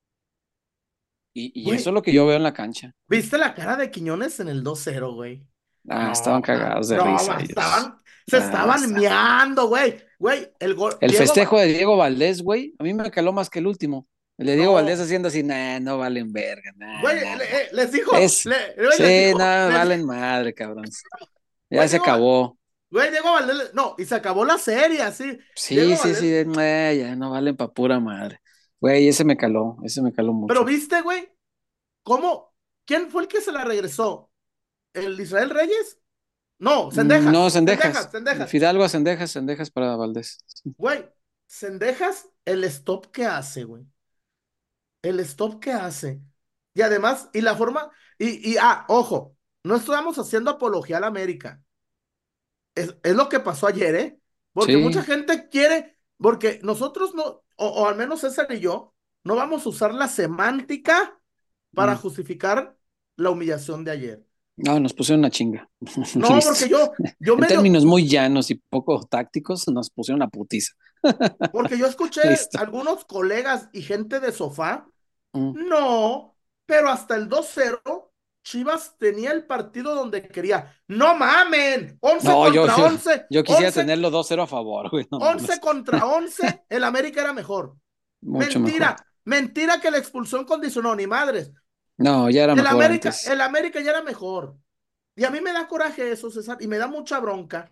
Y eso es Güey, lo que yo veo en la cancha. ¿viste la cara de Quiñones en el 2-0, güey? Ah, estaban No, cagados de no, risa ellos. se Ah, ya estaban está. meando, güey. Güey, el gol, El festejo de Diego Valdés, güey, a mí me caló más que el último. El de Diego Valdés no, haciendo así, nah, no valen verga, nah, güey, nah, nah. les dijo, Es, sí, no, les valen dijo, madre, cabrón. Ya güey, se acabó. Diego Valdés, no, y se acabó la serie, así. Sí, Diego sí, sí, Valdés, ya no valen pa' pura madre. Güey, ese me caló pero mucho. viste, güey, cómo, ¿quién fue el que se la regresó? ¿El Israel Reyes? No, No, Cendejas, Cendejas. Cendejas. Fidalgo a Cendejas, Cendejas para Valdés. Sí. Güey, Cendejas, el stop que hace, güey. El stop que hace. Y además, y la forma, ojo, no estamos haciendo apología a la América. Es lo que pasó ayer, ¿eh? Porque mucha Sí. gente quiere, porque nosotros no, o al menos César y yo, no vamos a usar la semántica para Mm. justificar la humillación de ayer. No, nos pusieron una chinga. No, Listo. porque yo En medio, términos muy llanos y poco tácticos, nos pusieron una putiza. porque yo escuché Listo. algunos colegas y gente de sofá. Mm. No, pero hasta el 2-0 Chivas tenía el partido donde quería. No mamen, 11 No, contra 11, yo quisiera 11, tenerlo 2-0 a favor, güey, no 11 mames. contra 11, el América era mejor. Mucho mejor. Mentira, mentira que la expulsión condicionó, ni madres. No, ya era mejor antes. El América ya era mejor. Y a mí me da coraje eso, César, y me da mucha bronca,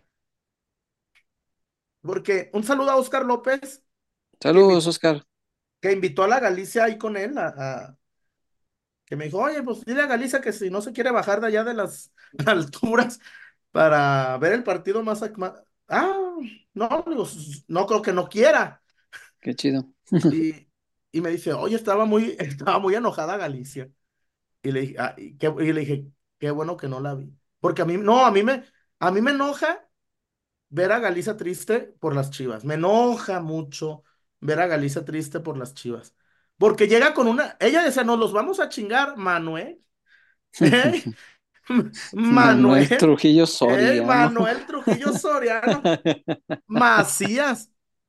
porque un saludo a Oscar López, que Saludos, invitó, Oscar. que invitó a la Galicia ahí con él, que me dijo, oye, pues dile a Galicia que si no se quiere bajar de allá de las alturas para ver el partido Ah, no, digo, no creo que no quiera. Qué chido. Y, y me dice, oye, estaba muy enojada Galicia. Y le dije, qué bueno que no la vi. Porque a mí, no, a mí me enoja ver a Galicia triste por las Chivas. Me enoja mucho ver a Galicia triste por las Chivas. Porque llega con ella decía, nos los vamos a chingar, Manuel. ¿Eh? Manuel Manuel, Trujillo Soriano. Manuel Trujillo Soriano, Macías,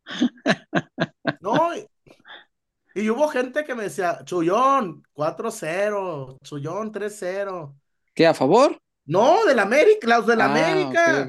¿no? Y hubo gente que me decía, Chullón, 4-0, Chullón, 3-0. ¿Qué, a favor? No, del América, los del Ah, ok, ok. América.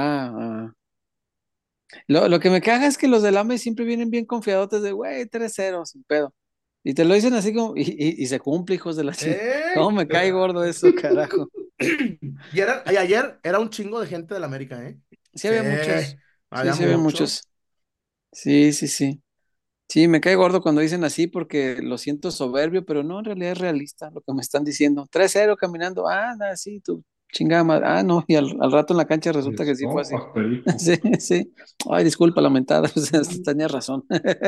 Lo que me caga es que los del AME siempre vienen bien confiadotes de, güey, 3-0 sin pedo. Y te lo dicen así como, y se cumple, hijos de la chingada. ¿Cómo ¡Ey! me cae gordo eso, carajo? Y ayer era un chingo de gente del América, ¿eh? Sí Sí, había muchos. Sí, había sí había mucho. muchos. Sí, sí, sí. Sí, me cae gordo cuando dicen así porque lo siento soberbio, pero no, en realidad es realista lo que me están diciendo. 3-0 caminando, nada, sí, tu chingada madre. Ah, no, y al rato en la cancha resulta que sí fue Eso, así. pastelito. Sí, sí. Ay, disculpa, lamentada, o sea, tenías razón.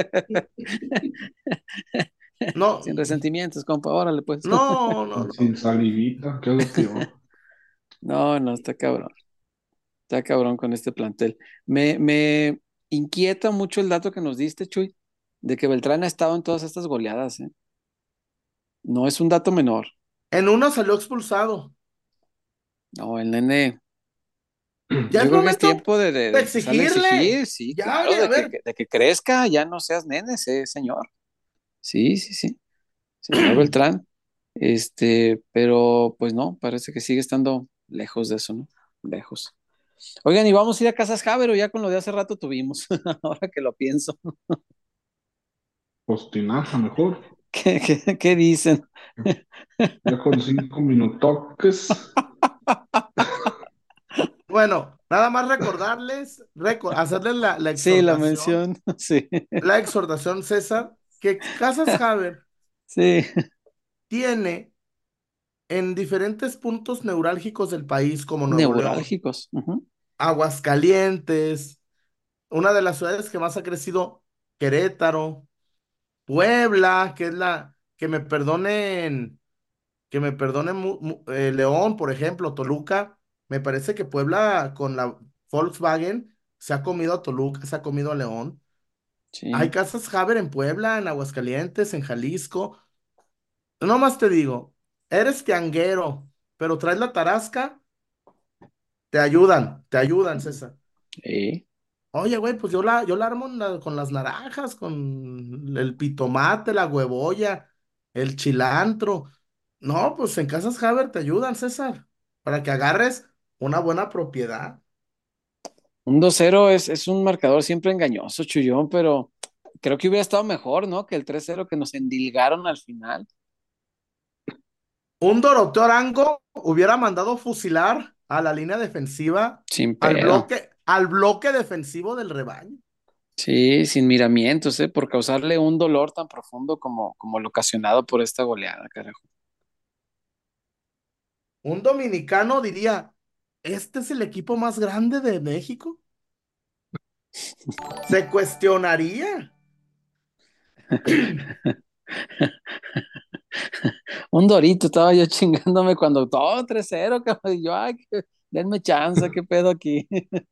No, Sin resentimientos, compa, órale, pues. no, no, no. Sin salivita, que es lo peor. No, no, está cabrón con este plantel. Me inquieta mucho el dato que nos diste, Chuy, de que Beltrán ha estado en todas estas goleadas, ¿eh? No es un dato menor. En una salió expulsado. No, el nene, Ya Yo es creo que es momento tiempo de de empezarle a exigirle. exigir, sí, Ya, claro, oye, a ver. de que crezca, ya no seas nene ese señor. Sí, sí, sí, señor Beltrán. Pero pues no, parece que sigue estando lejos de eso, ¿no? Lejos. Oigan, y vamos a ir a Casas Haber o ya con lo de hace rato tuvimos, ahora que lo pienso. Pues tinaja mejor. ¿Qué dicen? Ya con 5 minutoques. Bueno, nada más recordarles, hacerles Sí, la mención, sí, la exhortación, César, que Casas Haber sí, tiene en diferentes puntos neurálgicos del país, como Nuevo León, neurálgicos. Ujú. Aguascalientes, una de las ciudades que más ha crecido, Querétaro, Puebla, que es que me perdonen León, por ejemplo, Toluca. Me parece que Puebla con la Volkswagen se ha comido a Toluca, se ha comido a León. Hay Sí. casas Haber en Puebla, en Aguascalientes, en Jalisco. No más te digo, eres tianguero, pero traes la tarasca, te ayudan, César. Sí. Oye, güey, pues yo la armo con las naranjas, con el pitomate, la huevoya, el cilantro. No, pues en Casas Haber te ayudan, César, para que agarres una buena propiedad. Un 2-0 es un marcador siempre engañoso, Chuyón, pero creo que hubiera estado mejor, ¿no? Que el 3-0 que nos endilgaron al final. Un Doroteo Arango hubiera mandado fusilar a la línea defensiva, Sin pedo. al bloque defensivo del rebaño. Sí, sin miramientos, ¿eh? Por causarle un dolor tan profundo como el ocasionado por esta goleada, carajo. Un dominicano diría, ¿este es el equipo más grande de México? Se cuestionaría. Un dorito, estaba yo chingándome cuando todo 3-0, cabrón. Y yo, ay, denme chance, qué pedo aquí.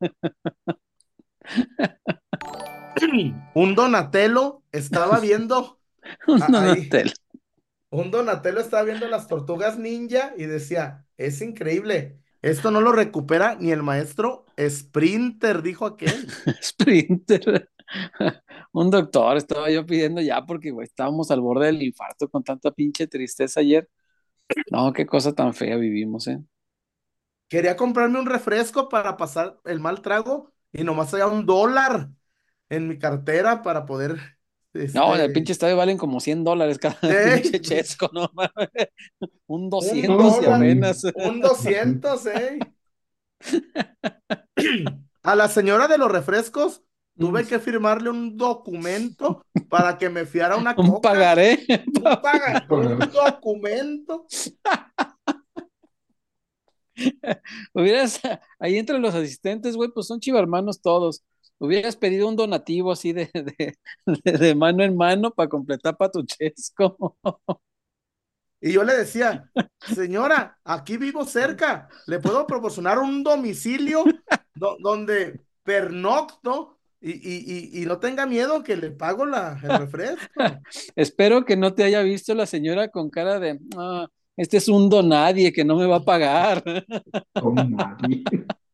Un Donatello estaba viendo Un ahí, Donatel. un Donatello estaba viendo las tortugas ninja y decía, es increíble, esto no lo recupera ni el maestro Sprinter, dijo aquel. Sprinter. Un doctor, estaba yo pidiendo ya porque, güey, estábamos al borde del infarto con tanta pinche tristeza ayer. No, qué cosa tan fea vivimos, ¿eh? Quería comprarme un refresco para pasar el mal trago y nomás había $1 en mi cartera para poder, No, en el pinche este, estadio valen como $100 cada pinche pues, chesco, ¿no? Un un 200 y dólar, apenas. un 200, A la señora de los refrescos Un, tuve que firmarle un documento para que me fiara una un coca. pagaré. Un documento. Hubieras, ahí entre los asistentes, güey, pues son chivarmanos todos. Hubieras pedido un donativo así de mano en mano para completar para tu chesco. Y yo le decía, señora, aquí vivo cerca, ¿le puedo proporcionar un domicilio donde pernocto y no tenga miedo que le pago el refresco? Espero que no te haya visto la señora con cara de, este es un donadie que no me va a pagar. Con nadie.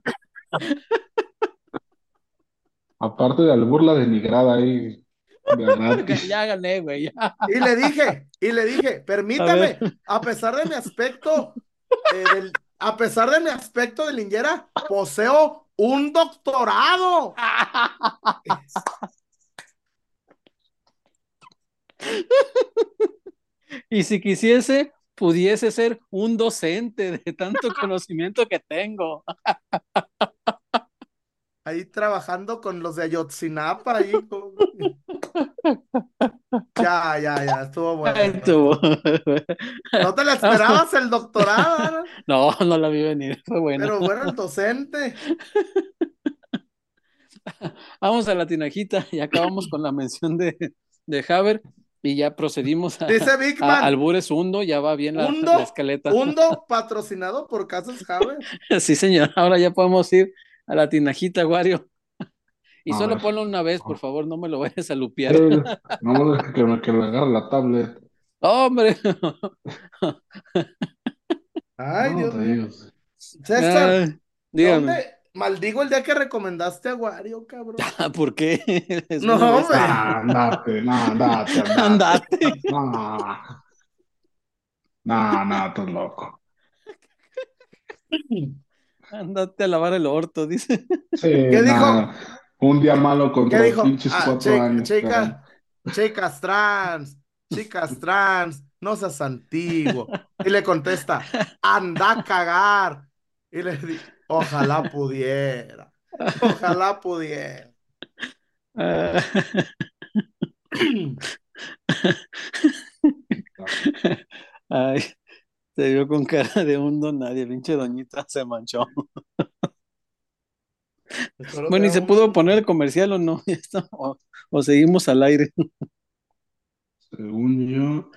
Aparte de la burla denigrada ahí, de a gratis. Ya gané, güey. Ya. Y le dije, A ver, permítame, a pesar de mi aspecto, a pesar de mi aspecto de linguera, poseo un doctorado. y si quisiese, pudiese ser un docente de tanto conocimiento que tengo. Ahí trabajando con los de Ayotzinapa, ahí. Ya, estuvo Ay, bueno. tú. No te la esperabas el doctorado, ¿no? No, no la vi venir, fue buena. Pero bueno, el docente. Vamos a la tinajita y acabamos con la mención de Haber y ya procedimos Dice a Bigman, Albures Hundo, ya va bien la hundo, escaleta. hundo patrocinado por Casas Haber. Sí, señor, ahora ya podemos ir a la tinajita, Wario. Y A solo ver. ponlo una vez, por favor, no me lo vayas a lupear. Eh, no, es que me agarre la tablet. ¡Hombre! Ay, No, Dios te mío. digo. César, Ay, ¿dónde, dígame. Maldigo el día que recomendaste a Wario, cabrón. ¿Por qué? Es No, una hombre. bestia. Andate, no, andate. Andate. No, estás loco. Andate a lavar el orto, dice. Sí, ¿Qué dijo? un día malo ¿Qué contra los dijo? pinches 4 años, cabrón. Chicas trans, no seas antiguo. Y le contesta, anda a cagar. Y le digo, ojalá pudiera. Ah, Ay, se vio con cara de un don nadie, pinche doñita se manchó. Espero Bueno, ¿y tenga se un pudo buen... poner el comercial o no? Ya está, o seguimos al aire. Según yo,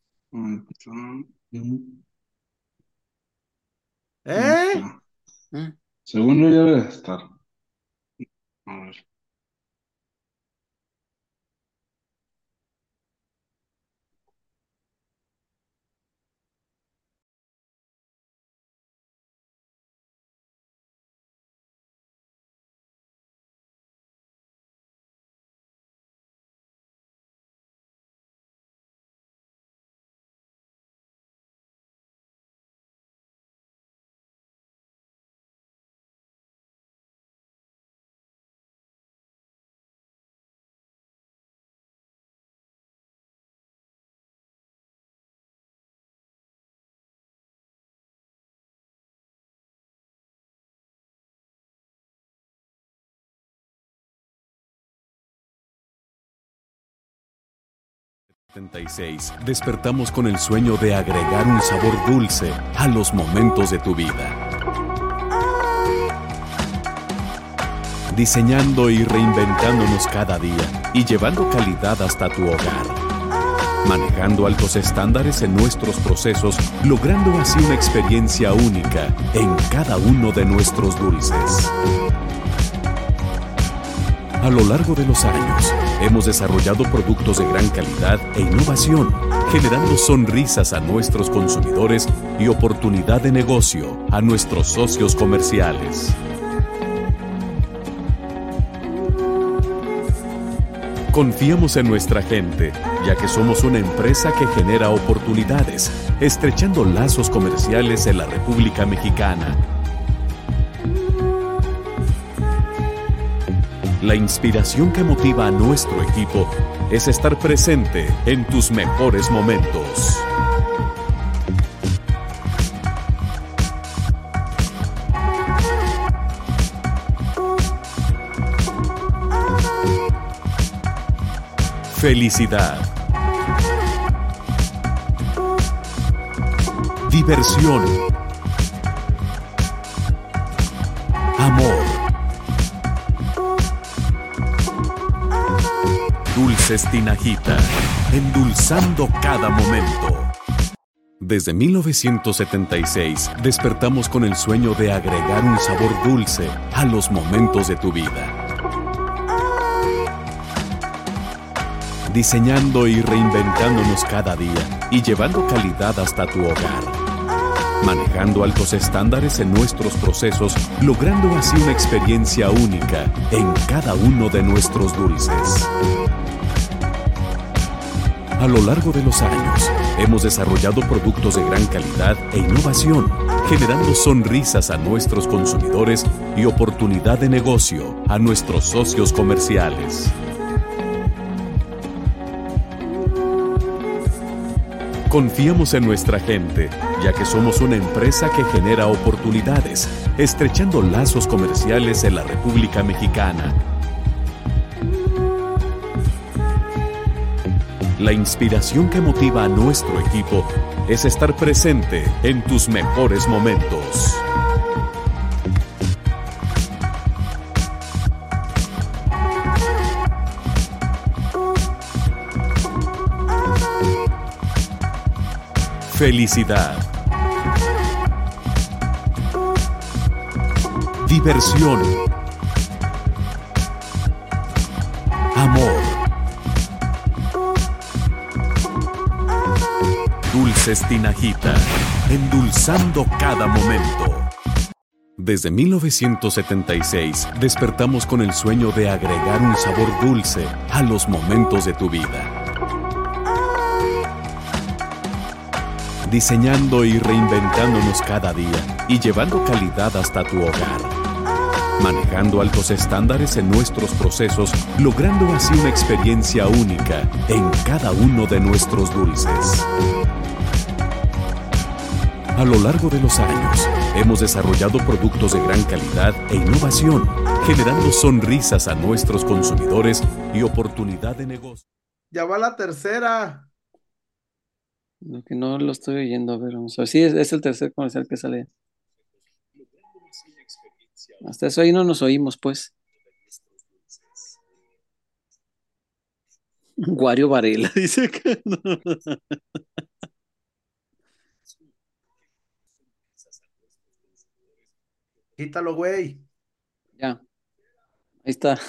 ahí ¿Eh? está. Según yo ya debe de estar. A ver. Despertamos con el sueño de agregar un sabor dulce a los momentos de tu vida. Diseñando y reinventándonos cada día y llevando calidad hasta tu hogar. Manejando altos estándares en nuestros procesos, logrando así una experiencia única en cada uno de nuestros dulces. A lo largo de los años, hemos desarrollado productos de gran calidad e innovación, generando sonrisas a nuestros consumidores y oportunidad de negocio a nuestros socios comerciales. Confiamos en nuestra gente, ya que somos una empresa que genera oportunidades, estrechando lazos comerciales en la República Mexicana. La inspiración que motiva a nuestro equipo es estar presente en tus mejores momentos. Felicidad. Diversión. Amor. Dulces Tinajita, endulzando cada momento. Desde 1976, despertamos con el sueño de agregar un sabor dulce a los momentos de tu vida. Diseñando y reinventándonos cada día y llevando calidad hasta tu hogar. Manejando altos estándares en nuestros procesos, logrando así una experiencia única en cada uno de nuestros dulces. A lo largo de los años, hemos desarrollado productos de gran calidad e innovación, generando sonrisas a nuestros consumidores y oportunidad de negocio a nuestros socios comerciales. Confiamos en nuestra gente, ya que somos una empresa que genera oportunidades, estrechando lazos comerciales en la República Mexicana. La inspiración que motiva a nuestro equipo es estar presente en tus mejores momentos. Felicidad. Diversión. Amor. Dulces Tinajita, endulzando cada momento. Desde 1976 despertamos con el sueño de agregar un sabor dulce a los momentos de tu vida. Diseñando y reinventándonos cada día y llevando calidad hasta tu hogar. Manejando altos estándares en nuestros procesos, logrando así una experiencia única en cada uno de nuestros dulces. A lo largo de los años, hemos desarrollado productos de gran calidad e innovación, generando sonrisas a nuestros consumidores y oportunidad de negocio. Ya va la tercera. Lo que no lo estoy oyendo, a ver, vamos a ver. Sí, es el tercer comercial que sale. Hasta eso ahí no nos oímos, pues. Wario Varela, dice que no. Quítalo, güey. Ya, ahí está.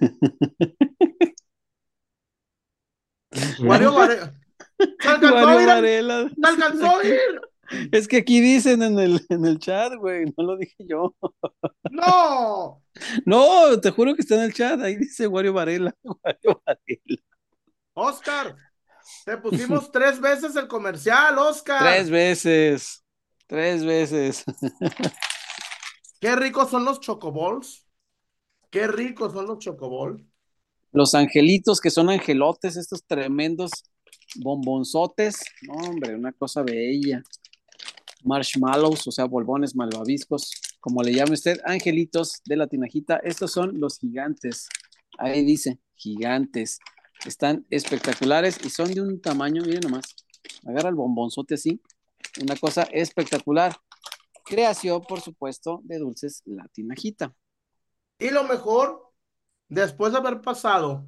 Wario Varela. ¡Se alcanzó a Wario ir! Varela. ¡Se alcanzó a ir! Es que aquí dicen en el chat, güey, no lo dije yo. ¡No! No, te juro que está en el chat, ahí dice Wario Varela. Wario Varela. Oscar, te pusimos 3 veces el comercial, Oscar. 3 veces. 3 veces. Qué ricos son los chocobols. Qué ricos son los chocobols. Los angelitos, que son angelotes, estos tremendos bombonzotes. No, hombre, una cosa bella. Marshmallows, o sea, bolbones malvaviscos, como le llame usted, angelitos de la tinajita. Estos son los gigantes. Ahí dice, gigantes. Están espectaculares y son de un tamaño, miren nomás. Agarra el bombonzote así. Una cosa espectacular. Creación, por supuesto, de Dulces La Tinajita. Y lo mejor, después de haber pasado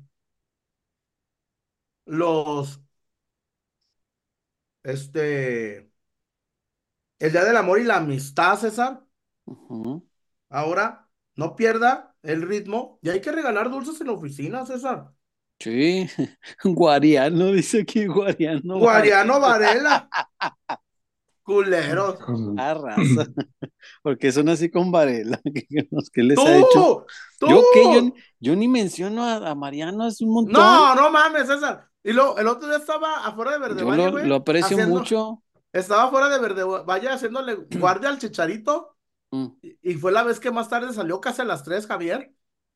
los, el Día del Amor y la Amistad, César, ahora no pierda el ritmo y hay que regalar dulces en la oficina, César. Sí, Guariano, dice aquí Guariano. Guariano Varela. Culeros. Raza. Porque son así con Varela. ¿Qué les ¡Tú! ha hecho? ¡Tú! Yo ni menciono a Mariano, es un montón. No mames, César. Y el otro día estaba afuera de Verde Yo Valle, güey. lo aprecio mucho. Estaba afuera de Verde Valle haciéndole guardia al Chicharito. Y fue la vez que más tarde salió casi a las 3, Javier.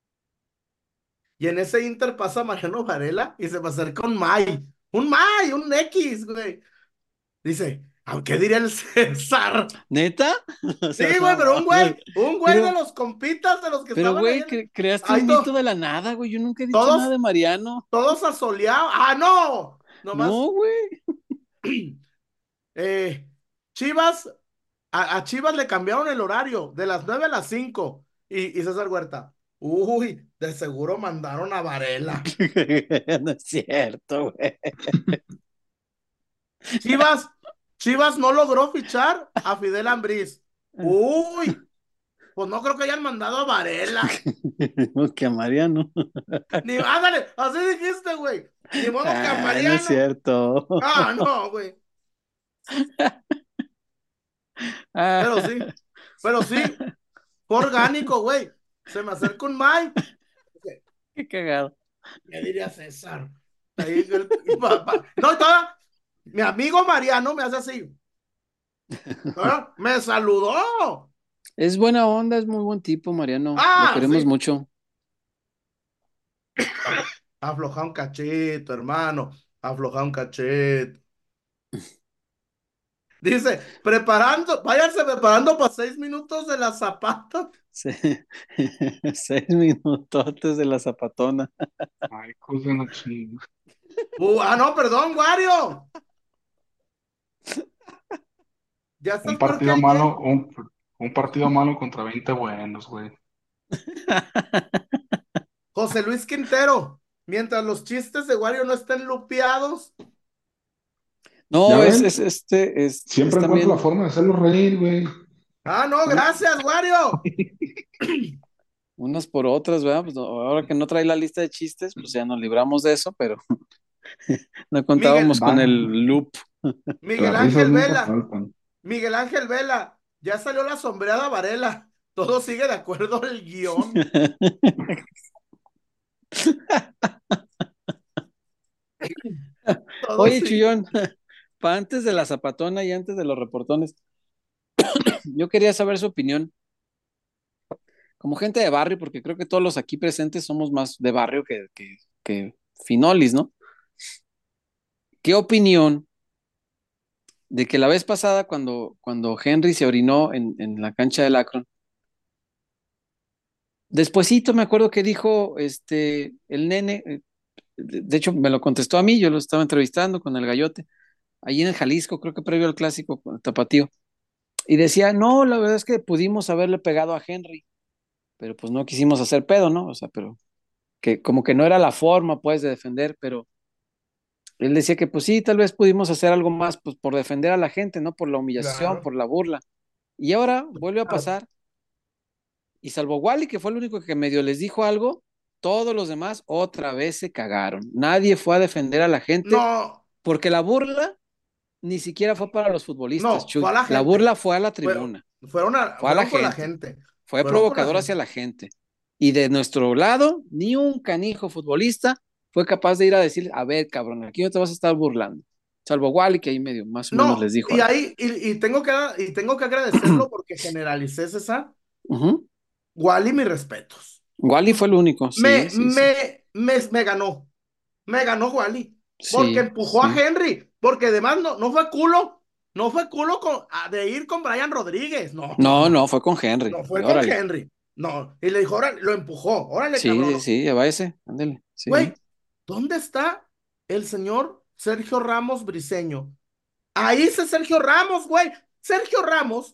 Y en ese inter pasa Mariano Varela y se va a hacer con May. Un X, güey. Dice, ¿qué diría el César? ¿Neta? O sea, sí, güey, pero un güey pero, de los compitas de los que pero, estaban güey, ahí. creaste un mito de la nada, güey. Yo nunca he dicho nada de Mariano. Todos asoleados. ¡Ah, no! Nomás, no, güey. Chivas, a Chivas le cambiaron el horario de las 9 a las 5. Y César Huerta, uy, de seguro mandaron a Varela. No es cierto, güey. Chivas no logró fichar a Fidel Ambriz. Uy, pues no creo que hayan mandado a Varela. Que a Mariano. Ándale, así dijiste, güey. Ni modo que a Mariano. No es cierto. Ah, no, güey. Pero sí, fue orgánico, güey. Se me acerca un May. Qué cagado. ¿Qué diría César? Ahí no, mi amigo Mariano me hace así. Me saludó. Es buena onda, es muy buen tipo, Mariano. Lo queremos mucho. Afloja un cachito, hermano. Afloja un cachito. Dice, váyanse preparando para 6 minutos de la zapata. Sí. 6 minutotes de la zapatona. Ay, cosa no chingo. No, perdón, Wario. Ya estás un partido malo, un partido malo contra 20 buenos, güey. José Luis Quintero, mientras los chistes de Wario no estén lupeados. No, siempre encuentro también... la forma de hacerlo reír, güey. No, gracias, Wario. Unas por otras, ¿verdad? Pues ahora que no trae la lista de chistes, pues ya nos libramos de eso, pero no contábamos con el loop. Miguel Ángel Vela, ya salió la sombreada Varela. todo sigue de acuerdo al guión. Todo Oye, sigue. Chuyón, para antes de la zapatona y antes de los reportones, yo quería saber su opinión como gente de barrio, porque creo que todos los aquí presentes somos más de barrio que finolis, ¿no? ¿Qué opinión de que la vez pasada cuando Henry se orinó en la cancha del Akron, despuesito me acuerdo que dijo el nene, de hecho me lo contestó a mí, yo lo estaba entrevistando con el Gallote, allí en el Jalisco, creo que previo al clásico con el Tapatío, y decía, no, la verdad es que pudimos haberle pegado a Henry, pero pues no quisimos hacer pedo, ¿no? O sea, pero que como que no era la forma, pues, de defender, pero él decía que pues sí, tal vez pudimos hacer algo más, pues, por defender a la gente, ¿no? Por la humillación, Claro. por la burla. Y ahora vuelve a Ah, pasar, y salvo Wally, que fue el único que medio les dijo algo, todos los demás otra vez se cagaron. Nadie fue a defender a la gente, no, porque la burla ni siquiera fue para los futbolistas, no, fue a Chuy. la La gente. burla fue a la Fueron, tribuna, fue a la fueron por la gente, gente. fue Fueron por la provocador hacia gente. la gente. Y de nuestro lado, ni un canijo futbolista fue capaz de ir a decir, a ver, cabrón, aquí no te vas a estar burlando. Salvo Wally, que ahí medio más o menos les No, dijo y algo. ahí, y tengo que agradecerlo porque generalicé, César. Ujú. Wally, mis respetos. Wally fue el único, sí, sí, sí. Me ganó. Me ganó Wally. Porque Sí, empujó a sí. Henry. Porque además no fue culo. No fue culo de ir con Brian Rodríguez. No, no, No, no. no, fue con Henry. No Y fue con órale. Henry. No. Y le dijo, órale, lo empujó. Órale, Sí, cabrón. sí, sí, ya va ese. Ándale. Sí. Güey, ¿dónde está el señor Sergio Ramos Briseño? Ahí está Sergio Ramos, güey. Sergio Ramos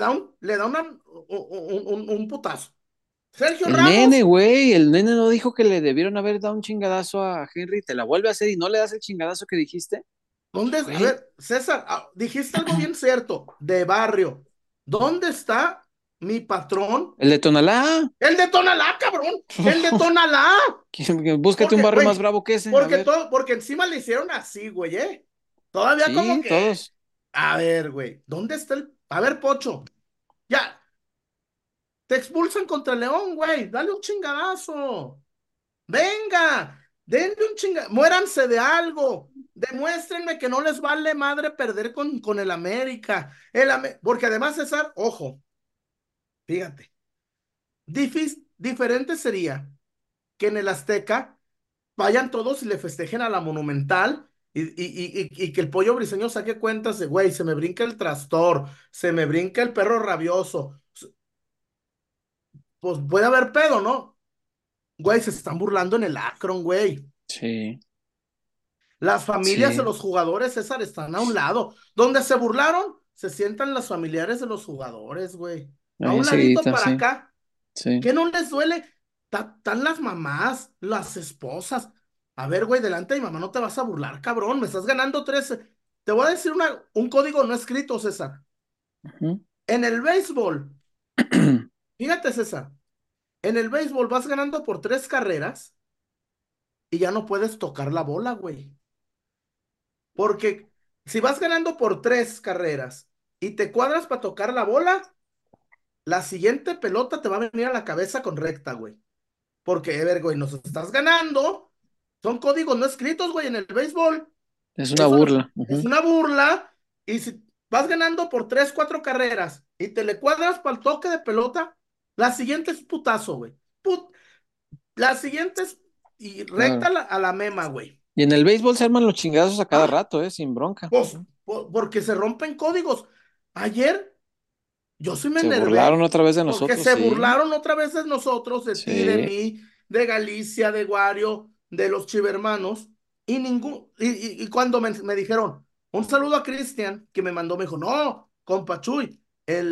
le da un putazo. Sergio Ramos, El nene no dijo que le debieron haber dado un chingadazo a Henry, te la vuelve a hacer y no le das el chingadazo que dijiste. ¿dónde? A Güey, ver, César, dijiste algo bien cierto, de barrio. ¿Dónde está mi patrón? el de Tonalá. El de Tonalá, cabrón. El de Tonalá. Búscate un Porque, barrio más güey, bravo que ese, a ver. porque encima le hicieron así, güey, ¿eh? Todavía como Sí, que, todos. a ver, güey, ¿dónde está el? A ver, Pocho, ya, te expulsan contra el León, güey, dale un chingadazo. Venga, denle un chingadazo, muéranse de algo. Demuéstrenme que no les vale madre perder con el América. Porque además, César, ojo, fíjate, diferente sería que en el Azteca vayan todos y le festejen a la Monumental y que el pollo briseño saque cuentas de, güey, se me brinca el trastor, se me brinca el perro rabioso. Pues puede haber pedo, ¿no? Güey, se están burlando en el Akron, güey. Sí, Las familias de sí. los jugadores, César, están a un lado. Donde se burlaron, se sientan las familiares de los jugadores, güey. A Ahí un ladito enseguidita, para sí, acá. sí. ¿Qué no les duele? Están las mamás, las esposas. A ver, güey, delante de mi mamá no te vas a burlar, cabrón. Me estás ganando 13. Te voy a decir un código no escrito, César. Ujú. En el béisbol, fíjate, César, en el béisbol vas ganando por 3 carreras y ya no puedes tocar la bola, güey. Porque si vas ganando por 3 carreras y te cuadras para tocar la bola, la siguiente pelota te va a venir a la cabeza con recta, güey. Porque, a ver, güey, nos estás ganando. Son códigos no escritos, güey, en el béisbol. Es una Eso burla. es Ujú. una burla. Y si vas ganando por 3, 4 carreras y te le cuadras para el toque de pelota, la siguiente es putazo, güey. La siguiente es y recta Claro. a la mema, güey. Y en el béisbol se arman los chingazos a cada Ah, rato, sin bronca. pues, porque se rompen códigos. Ayer yo sí me Se burlaron enervé otra vez de porque nosotros, se sí. burlaron otra vez de nosotros, de ti, de Sí. mí, de Galicia, de Guario, de los chivermanos, y cuando me dijeron, un saludo a Cristian, que me mandó, me dijo, no, compa Chuy,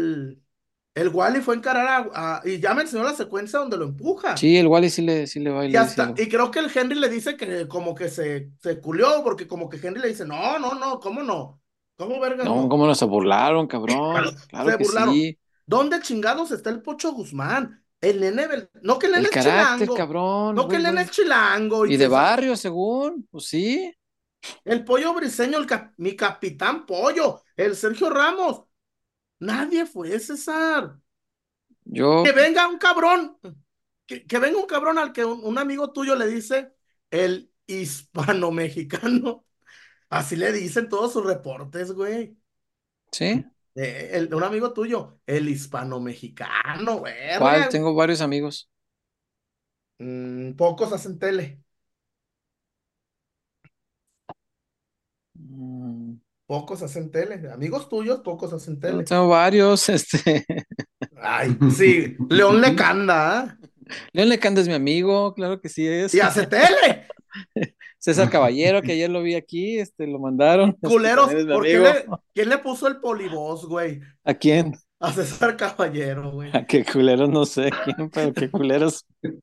el Wally fue a encarar y ya me enseñó la secuencia donde lo empuja. Sí, el Wally sí le va y Y le dice hasta, algo. y creo que el Henry le dice que como que se culió, porque como que Henry le dice, no, no, no, ¿cómo no? ¿Cómo vergas No, no? cómo nos burlaron, cabrón. Claro Se que burlaron. sí. ¿Dónde chingados está el Pocho Guzmán? El nene, no que el nene El es carácter, chilango, cabrón, no que güey, el nene güey. es chilango y Y de que barrio, según, pues sí. el pollo briseño, mi capitán pollo, el Sergio Ramos, nadie fue César. Que Yo, venga un cabrón, que venga un cabrón al que un amigo tuyo le dice el hispano-mexicano. Así le dicen todos sus reportes, güey. ¿sí? Un amigo tuyo, el hispano-mexicano, ¿Cuál? verga. Tengo varios amigos. Pocos hacen tele, Mm, pocos hacen tele. Amigos tuyos, pocos hacen yo tele. tengo varios, Ay, sí, León le canta, ¿ah? León Lecanda es mi amigo, claro que sí es. Y hace tele. César Caballero, que ayer lo vi aquí, lo mandaron, Culeros, también es mi ¿por qué amigo. quién le puso el polibos, güey? ¿A quién? A César Caballero, güey. A qué culeros, no sé quién, pero qué culeros,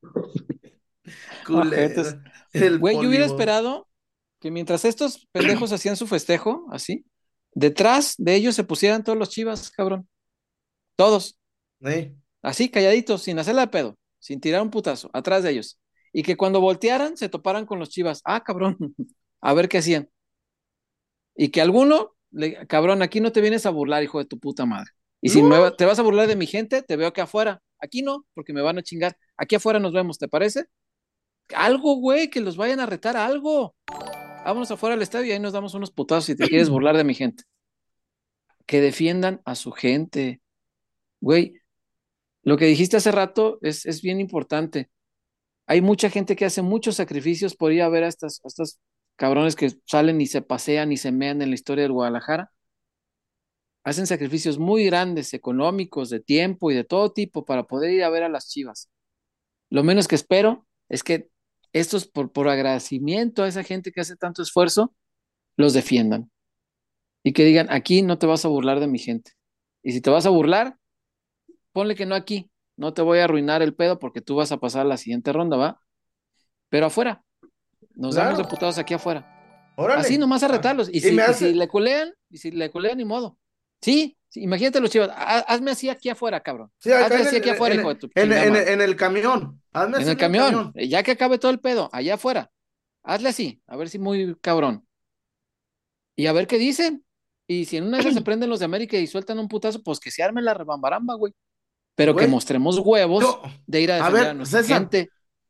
ojetes. Culero, el Güey, yo hubiera polibos. esperado que mientras estos pendejos hacían su festejo, así, detrás de ellos se pusieran todos los chivas, cabrón. Todos, ¿Eh? así, calladitos, sin hacerla de pedo, sin tirar un putazo, atrás de ellos. Y que cuando voltearan se toparan con los chivas. Ah, cabrón, a ver qué hacían. Y que alguno, cabrón, aquí no te vienes a burlar, hijo de tu puta madre. Y si No, te vas a burlar de mi gente, te veo aquí afuera. Aquí no, porque me van a chingar. Aquí afuera nos vemos, ¿te parece? Algo, güey, que los vayan a retar, algo. Vámonos afuera del estadio y ahí nos damos unos putazos si te quieres burlar de mi gente. Que defiendan a su gente. Güey, lo que dijiste hace rato es bien importante. Hay mucha gente que hace muchos sacrificios por ir a ver a estos cabrones que salen y se pasean y se mean en la historia del Guadalajara. Hacen sacrificios muy grandes, económicos, de tiempo y de todo tipo para poder ir a ver a las Chivas. Lo menos que espero es que estos, por agradecimiento a esa gente que hace tanto esfuerzo, los defiendan y que digan, aquí no te vas a burlar de mi gente. Y si te vas a burlar, ponle que no aquí, no te voy a arruinar el pedo porque tú vas a pasar a la siguiente ronda, ¿va? Pero afuera, nos damos claro, reputados aquí afuera. Así órale. nomás a Ah, retarlos. y me Y si hace, le culean, ni modo. Sí, sí, imagínate los chivas. Hazme así aquí afuera, cabrón. sí, acá Hazle así aquí afuera, hijo de tu chingada madre. en el camión. Hazme En así el en el camión, camión. ya que acabe todo el pedo, allá afuera. Hazle así, a ver si muy cabrón. Y a ver qué dicen. Y si en una de esas se prenden los de América y sueltan un putazo, pues que se arme la rebambaramba, güey. Pero que Güey, mostremos huevos yo, de ir a a defender a ver, nuestra César, gente.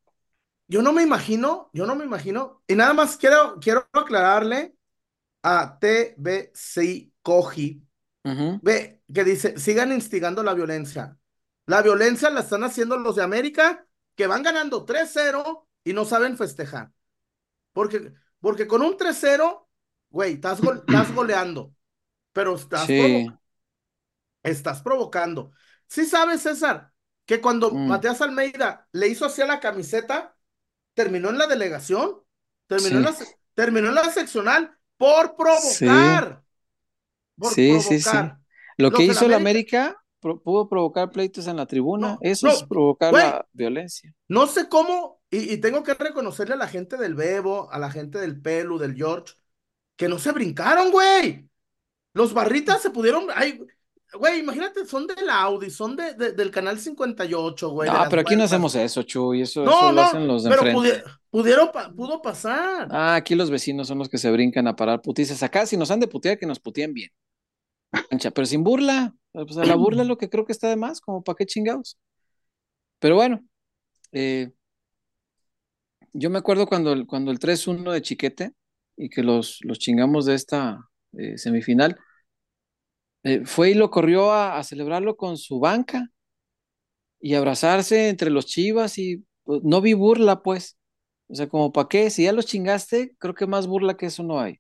yo no me imagino, y nada más quiero aclararle a TBC Koji, Ujú. ve, que dice, sigan instigando la violencia. La violencia la están haciendo los de América, que van ganando 3-0 y no saben festejar. Porque, porque con un 3-0, güey, estás goleando, pero Sí. estás provocando. Sí sabes, César, que cuando Mm, Matías Almeida le hizo así a la camiseta, terminó en la delegación, terminó en sí. terminó en la seccional por Sí. provocar, por Sí, sí, sí. provocar. Lo que Los del hizo el América, América pudo provocar pleitos en la tribuna. no, Eso es no, provocar güey, la violencia. no sé cómo, y tengo que reconocerle a la gente del Bebo, a la gente del Pelu, del George, que no se brincaron, güey. Los barritas se pudieron, ay, güey, imagínate, son de la Audi, son del canal 58, güey, de No, las pero aquí no vueltas. hacemos eso, Chuy. Eso No, lo no, hacen los de pero enfrente. pudo pasar. Ah, aquí los vecinos son los que se brincan a parar putizas. Acá, si nos han de putear, que nos puteen bien. Ancha, pero sin burla. Pues a la burla es lo que creo que está de más, como para qué chingados. Pero bueno, eh, yo me acuerdo cuando el 3-1 de Chiquete y que los chingamos de esta semifinal, fue y lo corrió a celebrarlo con su banca y abrazarse entre los chivas y pues, no vi burla, pues. O sea, como para qué, si ya los chingaste, creo que más burla que eso no hay.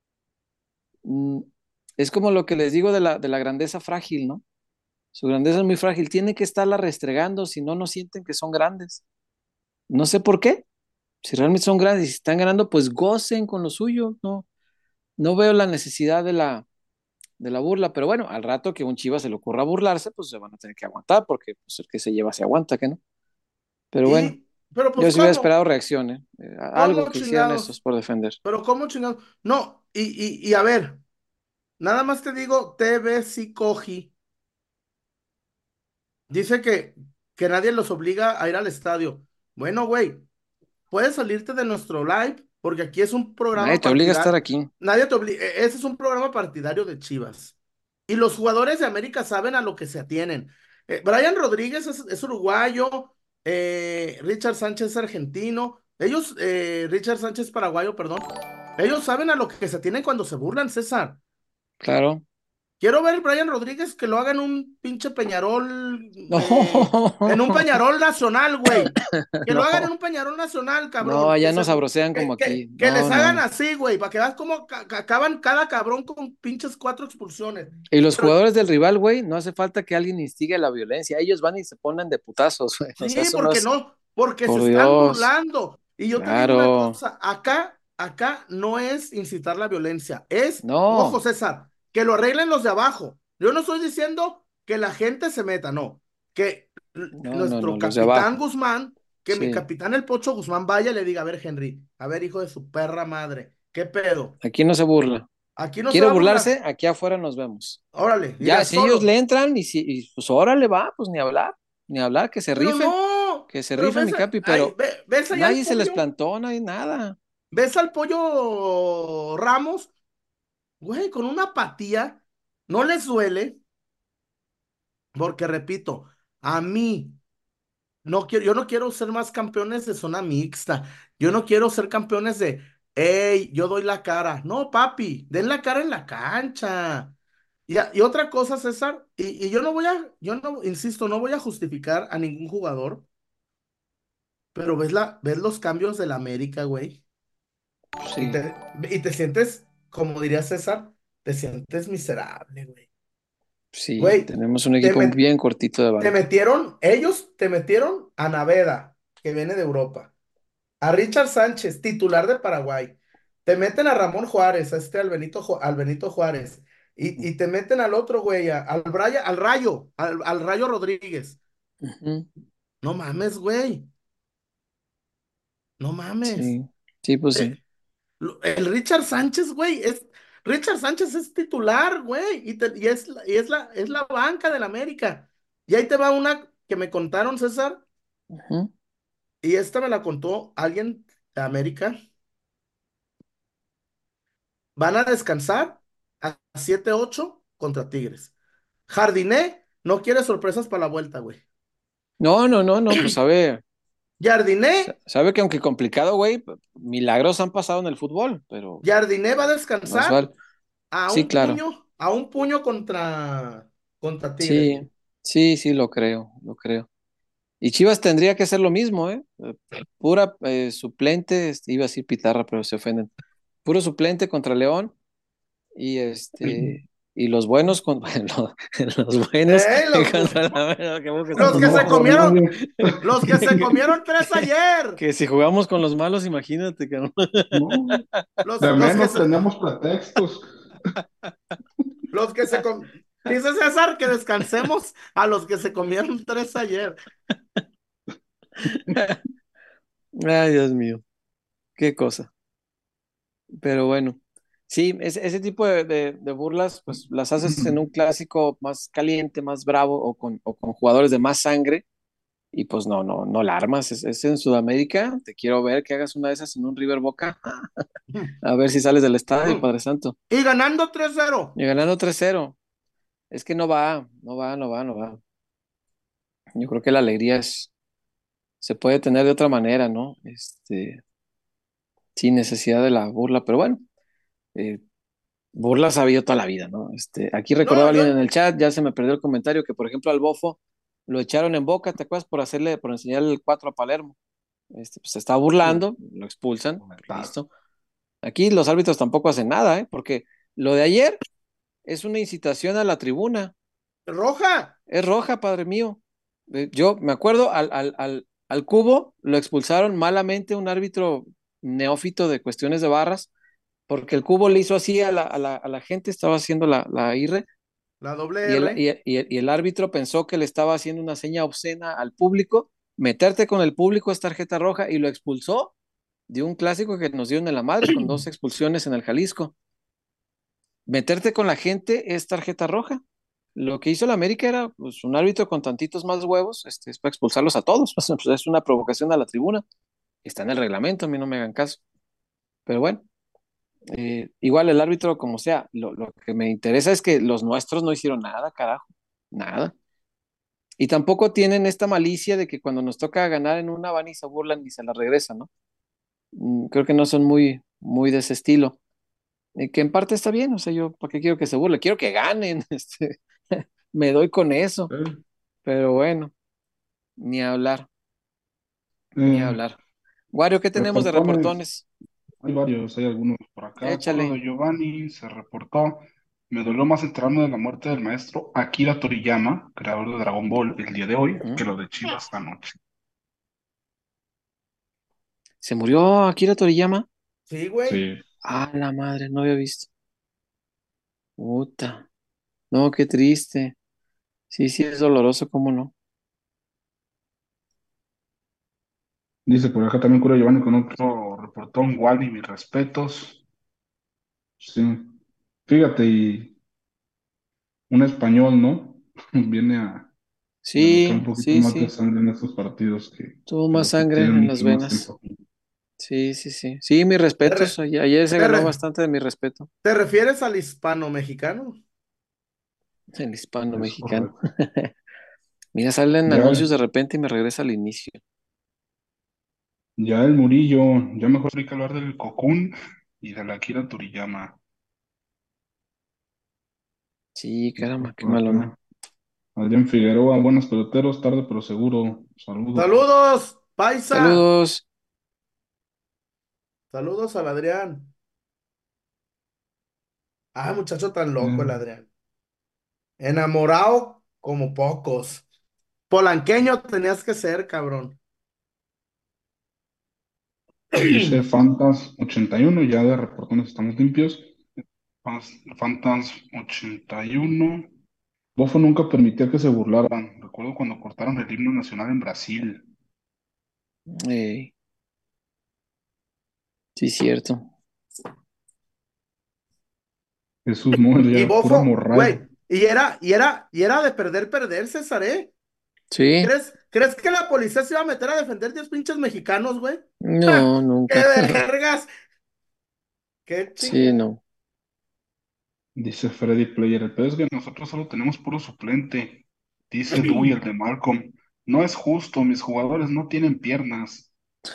Mm, es como lo que les digo de la grandeza frágil, ¿no? Su grandeza es muy frágil, tiene que estarla restregando, si no, no sienten que son grandes. No sé por qué, si realmente son grandes y si están ganando, pues gocen con lo suyo, no, no veo la necesidad de la burla, pero bueno, al rato que un chiva se le ocurra burlarse, pues se van a tener que aguantar, porque pues, el que se lleva se aguanta, ¿que no? Pero bueno. Pero pues, Yo sí hubiera esperado reacciones, algo ¿cómo que hicieran estos chingados? por defender. Pero ¿cómo chingados? No, y a ver, nada más te digo, TV Koji dice que nadie los obliga a ir al estadio. Bueno, güey, puedes salirte de nuestro live, porque aquí es un Nadie programa te obliga a estar partidario. aquí. Nadie te obliga, ese es un programa partidario de Chivas. Y los jugadores de América saben a lo que se atienen. Brian Rodríguez es uruguayo, Richard Sánchez es argentino, ellos, Richard Sánchez paraguayo, perdón, ellos saben a lo que se tienen cuando se burlan, César. Claro. Quiero ver Brian Rodríguez que lo haga en un pinche Peñarol, No, en un Peñarol nacional, güey. Que lo hagan en no, un Peñarol nacional, no, cabrón. allá no sabrosean como aquí. Que les No, hagan no. así, güey, para que veas cómo acaban cada cabrón con pinches 4 expulsiones. Y los Pero jugadores del rival, güey, no hace falta que alguien instigue la violencia. Ellos van y se ponen de putazos, güey. O sea, sí, eso no porque es, no, porque se por están Dios. burlando. Y yo te digo una Claro. cosa, acá no es incitar la violencia, es, ojo, No, César, que lo arreglen los de abajo. Yo no estoy diciendo que la gente se meta, no, que no, no, nuestro no, los de capitán abajo. Guzmán, que mi Sí. capitán el Pocho Guzmán vaya y le diga, a ver, Henry, a ver, hijo de su perra madre, ¿qué pedo? Aquí no se burla. Aquí no se ¿Quiere va a burlar. burlarse? Aquí afuera nos vemos. Órale, Ya, mira, si ellos le solo. entran pues órale va, pues ni hablar, Pero no, que se pero rife ves, mi capi, ahí, pero ves allá al nadie se les pollo, plantó, nadie nada. ves al pollo Ramos. Güey, con una apatía, no les duele, porque repito, a mí, yo no quiero ser más campeones de zona mixta, yo no quiero ser campeones de, hey, yo doy la cara. No, papi, den la cara en la cancha. Y otra cosa, César, y yo no, insisto, no voy a justificar a ningún jugador, pero ves los cambios del América, güey, Sí, y te sientes, como diría César, te sientes miserable, güey. sí, Güey, tenemos un te, equipo met- bien cortito de banca. ellos te metieron a Naveda, que viene de Europa, a Richard Sánchez, titular de Paraguay, te meten a Ramón Juárez, a al Benito Juárez, y te meten al otro güey, al Rayo Rodríguez. Ujú. No mames, güey, no mames. Sí, sí, pues Eh, sí. el Richard Sánchez es titular, güey, es la banca del América. Y ahí te va una que me contaron, César. Ujú. Y esta me la contó alguien de América. Van a descansar a 7-8 contra Tigres. Jardiné no quiere sorpresas para la vuelta, güey. No, no, no, no, pues Jardiné, sabe que aunque complicado, güey, milagros han pasado en el fútbol, pero Jardiné va a más descansar vale. Sí, claro. a un puño contra Tigres, Sí, güey. sí, sí, lo creo, lo creo. Y Chivas tendría que hacer lo mismo, ¿eh? Pura suplente, iba a decir Pitarra, pero se ofenden. Puro suplente contra León y y los buenos los buenos ¡Ey, los, contra la que vos que los estamos que No, se enojados. pero comieron, nadie, los que se comieron tres ayer! Que si jugamos con los malos, imagínate que no. no, de Los que menos se, tenemos pretextos. los que se com- Dice César que descansemos a los que se comieron tres ayer. Ay, Dios mío, qué cosa. Pero bueno, sí, ese tipo de burlas, pues las haces en un clásico más caliente, más bravo o con jugadores de más sangre y pues no la armas. Es en Sudamérica. Te quiero ver que hagas una de esas en un River Boca. A ver si sales del estadio, Padre Santo. Y ganando 3-0. Y ganando 3-0. Es que no va. Yo creo que la alegría se puede tener de otra manera, ¿no? Sin necesidad de la burla, pero bueno. eh, Burlas ha habido toda la vida, ¿no? Aquí recordaba No, alguien en el chat, ya se me perdió el comentario, que por ejemplo al Bofo lo echaron en Boca, ¿te acuerdas? Por enseñarle el 4 a Palermo. Pues se estaba burlando, lo expulsan, y Comentar. listo. Aquí los árbitros tampoco hacen nada, ¿eh? Porque lo de ayer es una incitación a la tribuna. roja. Es roja, padre mío. Yo me acuerdo, al Cubo lo expulsaron malamente un árbitro neófito de cuestiones de barras, porque el Cubo le hizo así a la gente, estaba haciendo la IR, La doble y R. y el árbitro pensó que le estaba haciendo una seña obscena al público. Meterte con el público es tarjeta roja y lo expulsó de un clásico que nos dieron en la madre con 2 expulsiones en el Jalisco. Meterte con la gente es tarjeta roja. Lo que hizo la América era pues, un árbitro con tantitos más huevos, es para expulsarlos a todos. Pues, es una provocación a la tribuna. Está en el reglamento, a mí no me hagan caso. Pero bueno, igual el árbitro, como sea, lo que me interesa es que los nuestros no hicieron nada, carajo. Nada. Y tampoco tienen esta malicia de que cuando nos toca ganar en una van y se burlan y se la regresan, ¿no? Creo que no son muy de ese estilo. Que en parte está bien, o sea, yo, ¿para qué quiero que se burle? Quiero que ganen, me doy con eso, Eh, pero bueno, ni hablar, ni eh, hablar. Wario, ¿qué tenemos de reportones, reportones? hay varios, hay algunos por acá. Curo Échale. de Giovanni se reportó. Me dolió más enterarme de la muerte del maestro Akira Toriyama, creador de Dragon Ball, el día de hoy, que ¿Mm? lo de Chivas anoche. ¿Se murió Akira Toriyama? Sí, güey. Sí, Ah, la madre, no había visto. Puta. No, qué triste. Sí, sí, es doloroso, ¿cómo no? dice por acá también Curo de Giovanni con otro reportón. Wally, mis respetos. Sí, fíjate, y un español, ¿no? Viene a demostrar un Sí, poquito sí, más de sí. sangre en estos partidos Tuvo que más lo que sangre tienen en mucho las más venas. tiempo. Sí, sí, sí. Sí, mis ¿Te, respetos. re- Ayer se te ganó re- bastante de mi respeto. te refieres al hispano-mexicano? El hispano Es mexicano. correcto. Mira, salen Ya, anuncios de repente y me regresa al inicio. ya el Murillo, ya mejor hay que hablar del Cocoon y de la Akira Toriyama. Sí, Dice caramba, qué por malona. acá. Adrián Figueroa, buenos peloteros, tarde pero seguro. Saludos. Saludos, paisa. Saludos. Saludos al Adrián. Ah, muchacho tan loco el Eh, Adrián. Enamorado como pocos. Polanqueño tenías que ser, cabrón. dice Fantas 81, ya de reportones estamos limpios. Fantas 81. Bofo nunca permitía que se burlaran. Recuerdo cuando cortaron el himno nacional en Brasil. Eh, sí, cierto. Jesús Y Moria, pura bofo, güey. morralla. Y era de perder, César, ¿eh? Sí. ¿Crees que la policía se iba a meter a defender 10 pinches mexicanos, güey? ¡Ja! No, ¡Qué nunca. vergas! ¡Qué Sí, chingada! no. Dice Freddy Player. El peor es que nosotros solo tenemos puro suplente. Dice Dewey, el de Malcolm. No es justo, mis jugadores no tienen piernas.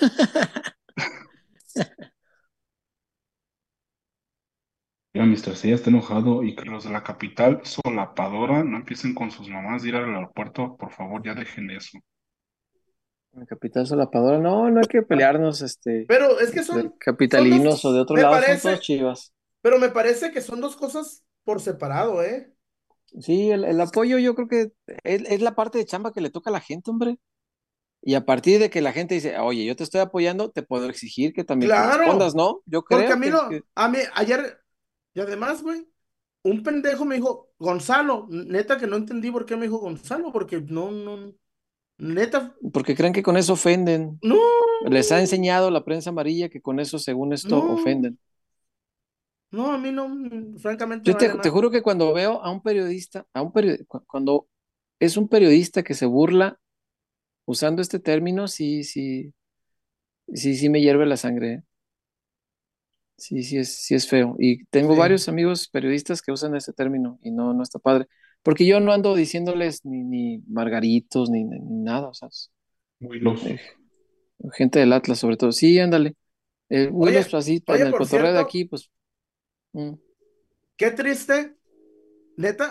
Ya, Mr. C ya está enojado y que los de la capital solapadora no empiecen con sus mamás de ir al aeropuerto. Por favor, ya dejen eso. La capital solapadora. No, no hay que pelearnos, Pero es que entre son dos, capitalinos o de otro me lado, son todos parece, chivas. pero me parece que son dos cosas por separado, ¿eh? Sí, el apoyo yo creo que es la parte de chamba que le toca a la gente, hombre. Y a partir de que la gente dice, oye, yo te estoy apoyando, te puedo exigir que también correspondas, Claro, ¿no? Yo porque a creo mí que no, a mí ayer, y además, güey, un pendejo me dijo, Gonzalo, neta que no entendí por qué me dijo Gonzalo, porque no, neta, porque creen que con eso ofenden. no, Les ha enseñado la prensa amarilla que con eso, según esto, no, ofenden. no, a mí no, francamente me Yo vale te más. juro que cuando veo a un periodista, cuando es un periodista que se burla usando este término, sí, sí, sí, sí me hierve la sangre, ¿eh? Sí, sí es feo. Y tengo Sí, varios amigos periodistas que usan ese término y no, no está padre. Porque yo no ando diciéndoles ni margaritos ni nada, o sea, Muy los. eh, gente del Atlas sobre todo. Sí, ándale. Willos oye, así, en oye, el por cotorreo de cierto, aquí, pues, mm, qué triste, neta,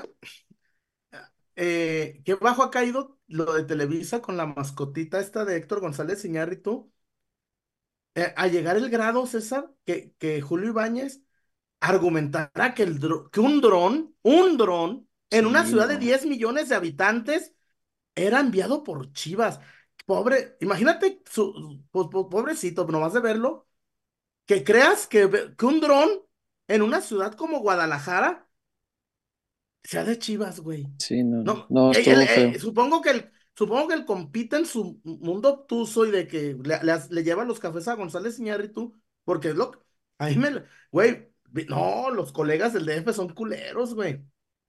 qué bajo ha caído lo de Televisa con la mascotita esta de Héctor González Iñárritu, a llegar el grado, César, que Julio Ibáñez argumentara que un dron, en una Sí, ciudad de no. 10 millones de habitantes, era enviado por Chivas. Pobre, imagínate, pobrecito, nomás de verlo, que creas que un dron en una ciudad como Guadalajara sea de Chivas, güey. sí, no, no, No, no, estuvo feo. supongo que él compite en su mundo obtuso y de que le lleva los cafés a González Iñárritu, porque es a mí güey, no, los colegas del DF son culeros, güey.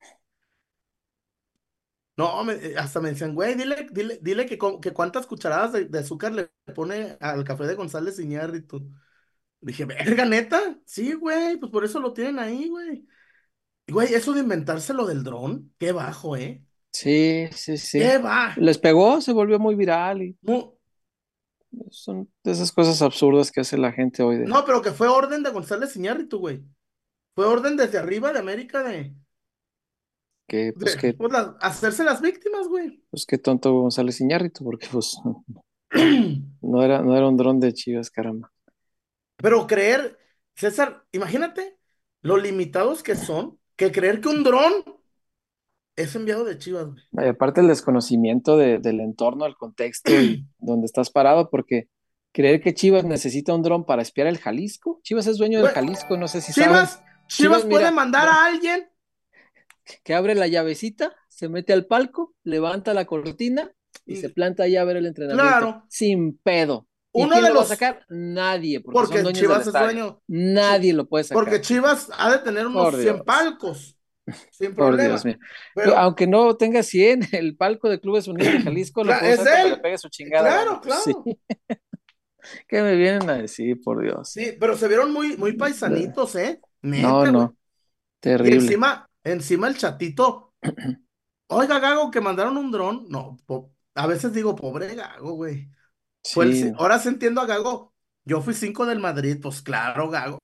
No, hasta me decían, güey, dile que cuántas cucharadas de azúcar le pone al café de González Iñárritu. Dije, verga, neta, sí, güey, pues por eso lo tienen ahí, güey. Y, güey, eso de inventarse lo del dron, qué bajo, ¿eh? Sí, sí, sí. ¿Qué va? Les pegó, se volvió muy viral y Mu- son de esas cosas absurdas que hace la gente hoy de No, pero que fue orden de González Iñárritu, güey. Fue orden desde arriba de América que, pues que, pues, hacerse las víctimas, güey. pues qué tonto González Iñárritu, porque pues no era un dron de Chivas, caramba. Pero creer, César, imagínate lo limitados que son, que creer que un dron es enviado de Chivas, güey. Y aparte el desconocimiento del entorno, el contexto y donde estás parado, porque creer que Chivas necesita un dron para espiar el Jalisco. Chivas es dueño del Güey, Jalisco, no sé si saben. Chivas Chivas, puede mira, mandar a alguien que abre la llavecita, se mete al palco, levanta la cortina y se y, planta allá a ver el entrenamiento, claro, sin pedo. ¿Y uno quién de lo va a los, sacar? Nadie, porque son porque dueños del Chivas es estadio. dueño, Chi- Nadie lo puede porque sacar. Chivas ha de tener Por unos 100 Dios, palcos, sin por Dios problema. mío. Pero Aunque no tenga 100, el palco de Clubes Unidos de Jalisco lo puede es usar cuando le él, pegue su chingada gana. claro, Pues sí, claro. ¿qué me vienen a decir, por Dios? Sí, pero se vieron muy paisanitos, ¿eh? No, Neta, güey. no, Y terrible. encima el chatito, oiga, Gago, que mandaron un dron. No, a veces digo, pobre Gago, güey. Sí, no, Ahora sí entiendo a Gago. Yo fui 5 del Madrid, pues claro, Gago.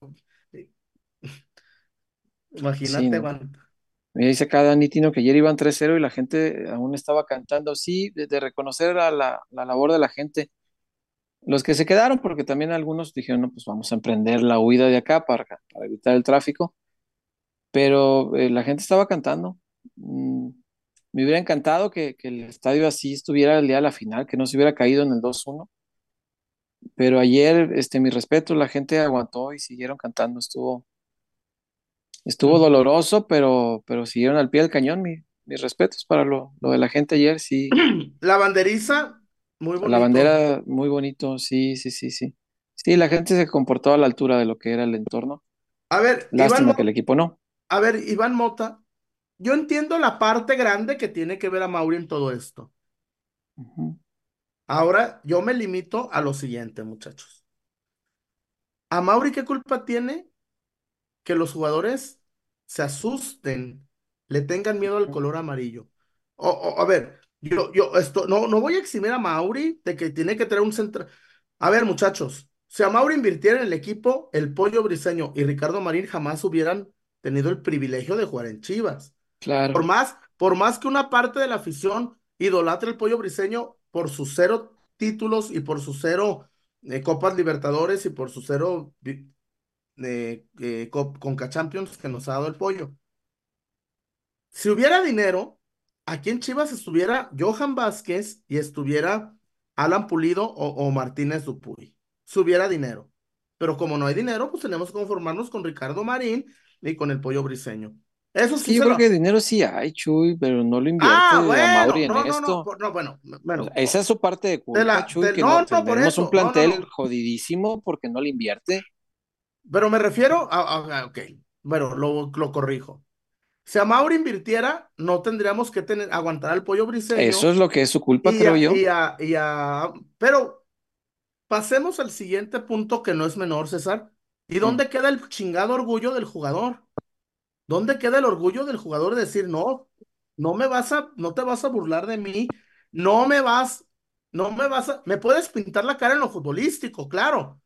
sí, Imagínate, no. man. Me dice acá Dani Tino que ayer iban 3-0 y la gente aún estaba cantando. Sí, de reconocer a la labor de la gente. Los que se quedaron, porque también algunos dijeron, no, pues vamos a emprender la huida de acá para evitar el tráfico, pero la gente estaba cantando. Me hubiera encantado que el estadio así estuviera el día de la final, que no se hubiera caído en el 2-1, pero ayer, mi respeto, la gente aguantó y siguieron cantando. Estuvo doloroso, pero siguieron al pie del cañón. Mis respetos para lo de la gente ayer, sí. La banderiza, muy La bonito. bandera, muy bonito, sí, sí, sí, sí. Sí, la gente se comportó a la altura de lo que era el entorno. A ver, Lástima que el equipo no. Iván Mota, yo entiendo la parte grande que tiene que ver a Mauri en todo esto. Ujú. Ahora, yo me limito a lo siguiente, muchachos. ¿A Mauri qué culpa tiene que los jugadores se asusten, le tengan miedo al color amarillo? A ver, no voy a eximir a Mauri de que tiene que traer un central. A ver, muchachos, si a Mauri invirtiera en el equipo, el Pollo Briseño y Ricardo Marín jamás hubieran tenido el privilegio de jugar en Chivas. Claro, Por más que una parte de la afición idolatre el Pollo Briseño por sus 0 títulos y por sus 0 Copas Libertadores y por sus 0 Conca Champions que nos ha dado el Pollo. Si hubiera dinero, aquí en Chivas estuviera Johan Vázquez y estuviera Alan Pulido o Martínez Dupuy. Si hubiera dinero. Pero como no hay dinero, pues tenemos que conformarnos con Ricardo Marín y con el Pollo Briseño. Eso es sí que yo se creo lo. que dinero sí hay, Chuy, pero no lo Ah, invierte a bueno, Mauri en no, esto. no, bueno, O sea, bueno, esa es su parte de culpa, Chuy, que no no, por tenemos un eso, no, plantel no. jodidísimo porque no le invierte. Pero me refiero ok, bueno, lo corrijo. Si a Mauri invirtiera, no tendríamos que aguantar al Pollo Eso Briseño es lo que es su culpa, y creo a, yo. pero pasemos al siguiente punto que no es menor, César. ¿Y Mm. dónde queda el chingado orgullo del jugador? ¿Dónde queda el orgullo del jugador de decir, no, no te vas a burlar de mí, no me vas, me puedes pintar la cara en lo futbolístico, claro,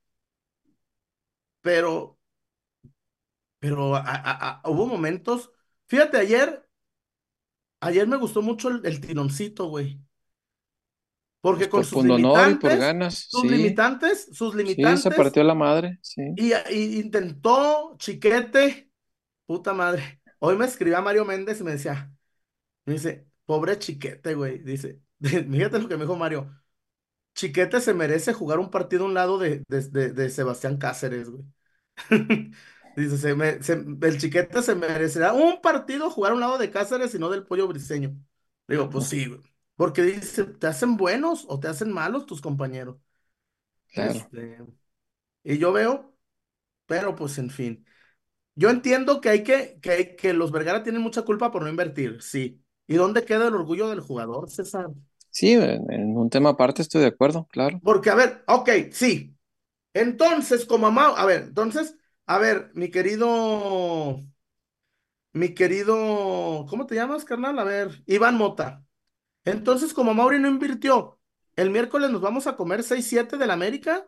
pero, pero hubo momentos, fíjate, ayer me gustó mucho el tironcito, güey, Pues porque con por pundonor y por ganas, sí, sus sí, se limitantes, partió la madre, sí, y intentó Chiquete, puta madre. Hoy me escribía Mario Méndez y me dice, pobre Chiquete, güey. Dice, fíjate lo que me dijo Mario. Chiquete se merece jugar un partido a un lado de Sebastián Cáceres, güey. Dice, el Chiquete se merecerá un partido jugar a un lado de Cáceres y no del Pollo Briseño. Digo, pues mm, sí, güey. Porque dice, ¿te hacen buenos o te hacen malos tus compañeros? claro. Este, y yo veo, pero pues en fin. Yo entiendo que los Vergara tienen mucha culpa por no invertir, sí. ¿Y dónde queda el orgullo del jugador, César? Sí, en un tema aparte estoy de acuerdo, claro. Porque, a ver, ok, sí. Entonces, a ver, mi querido mi querido, ¿cómo te llamas, carnal? A ver, Iván Mota. Entonces, como Mauri no invirtió, el miércoles nos vamos a comer 6-7 del América,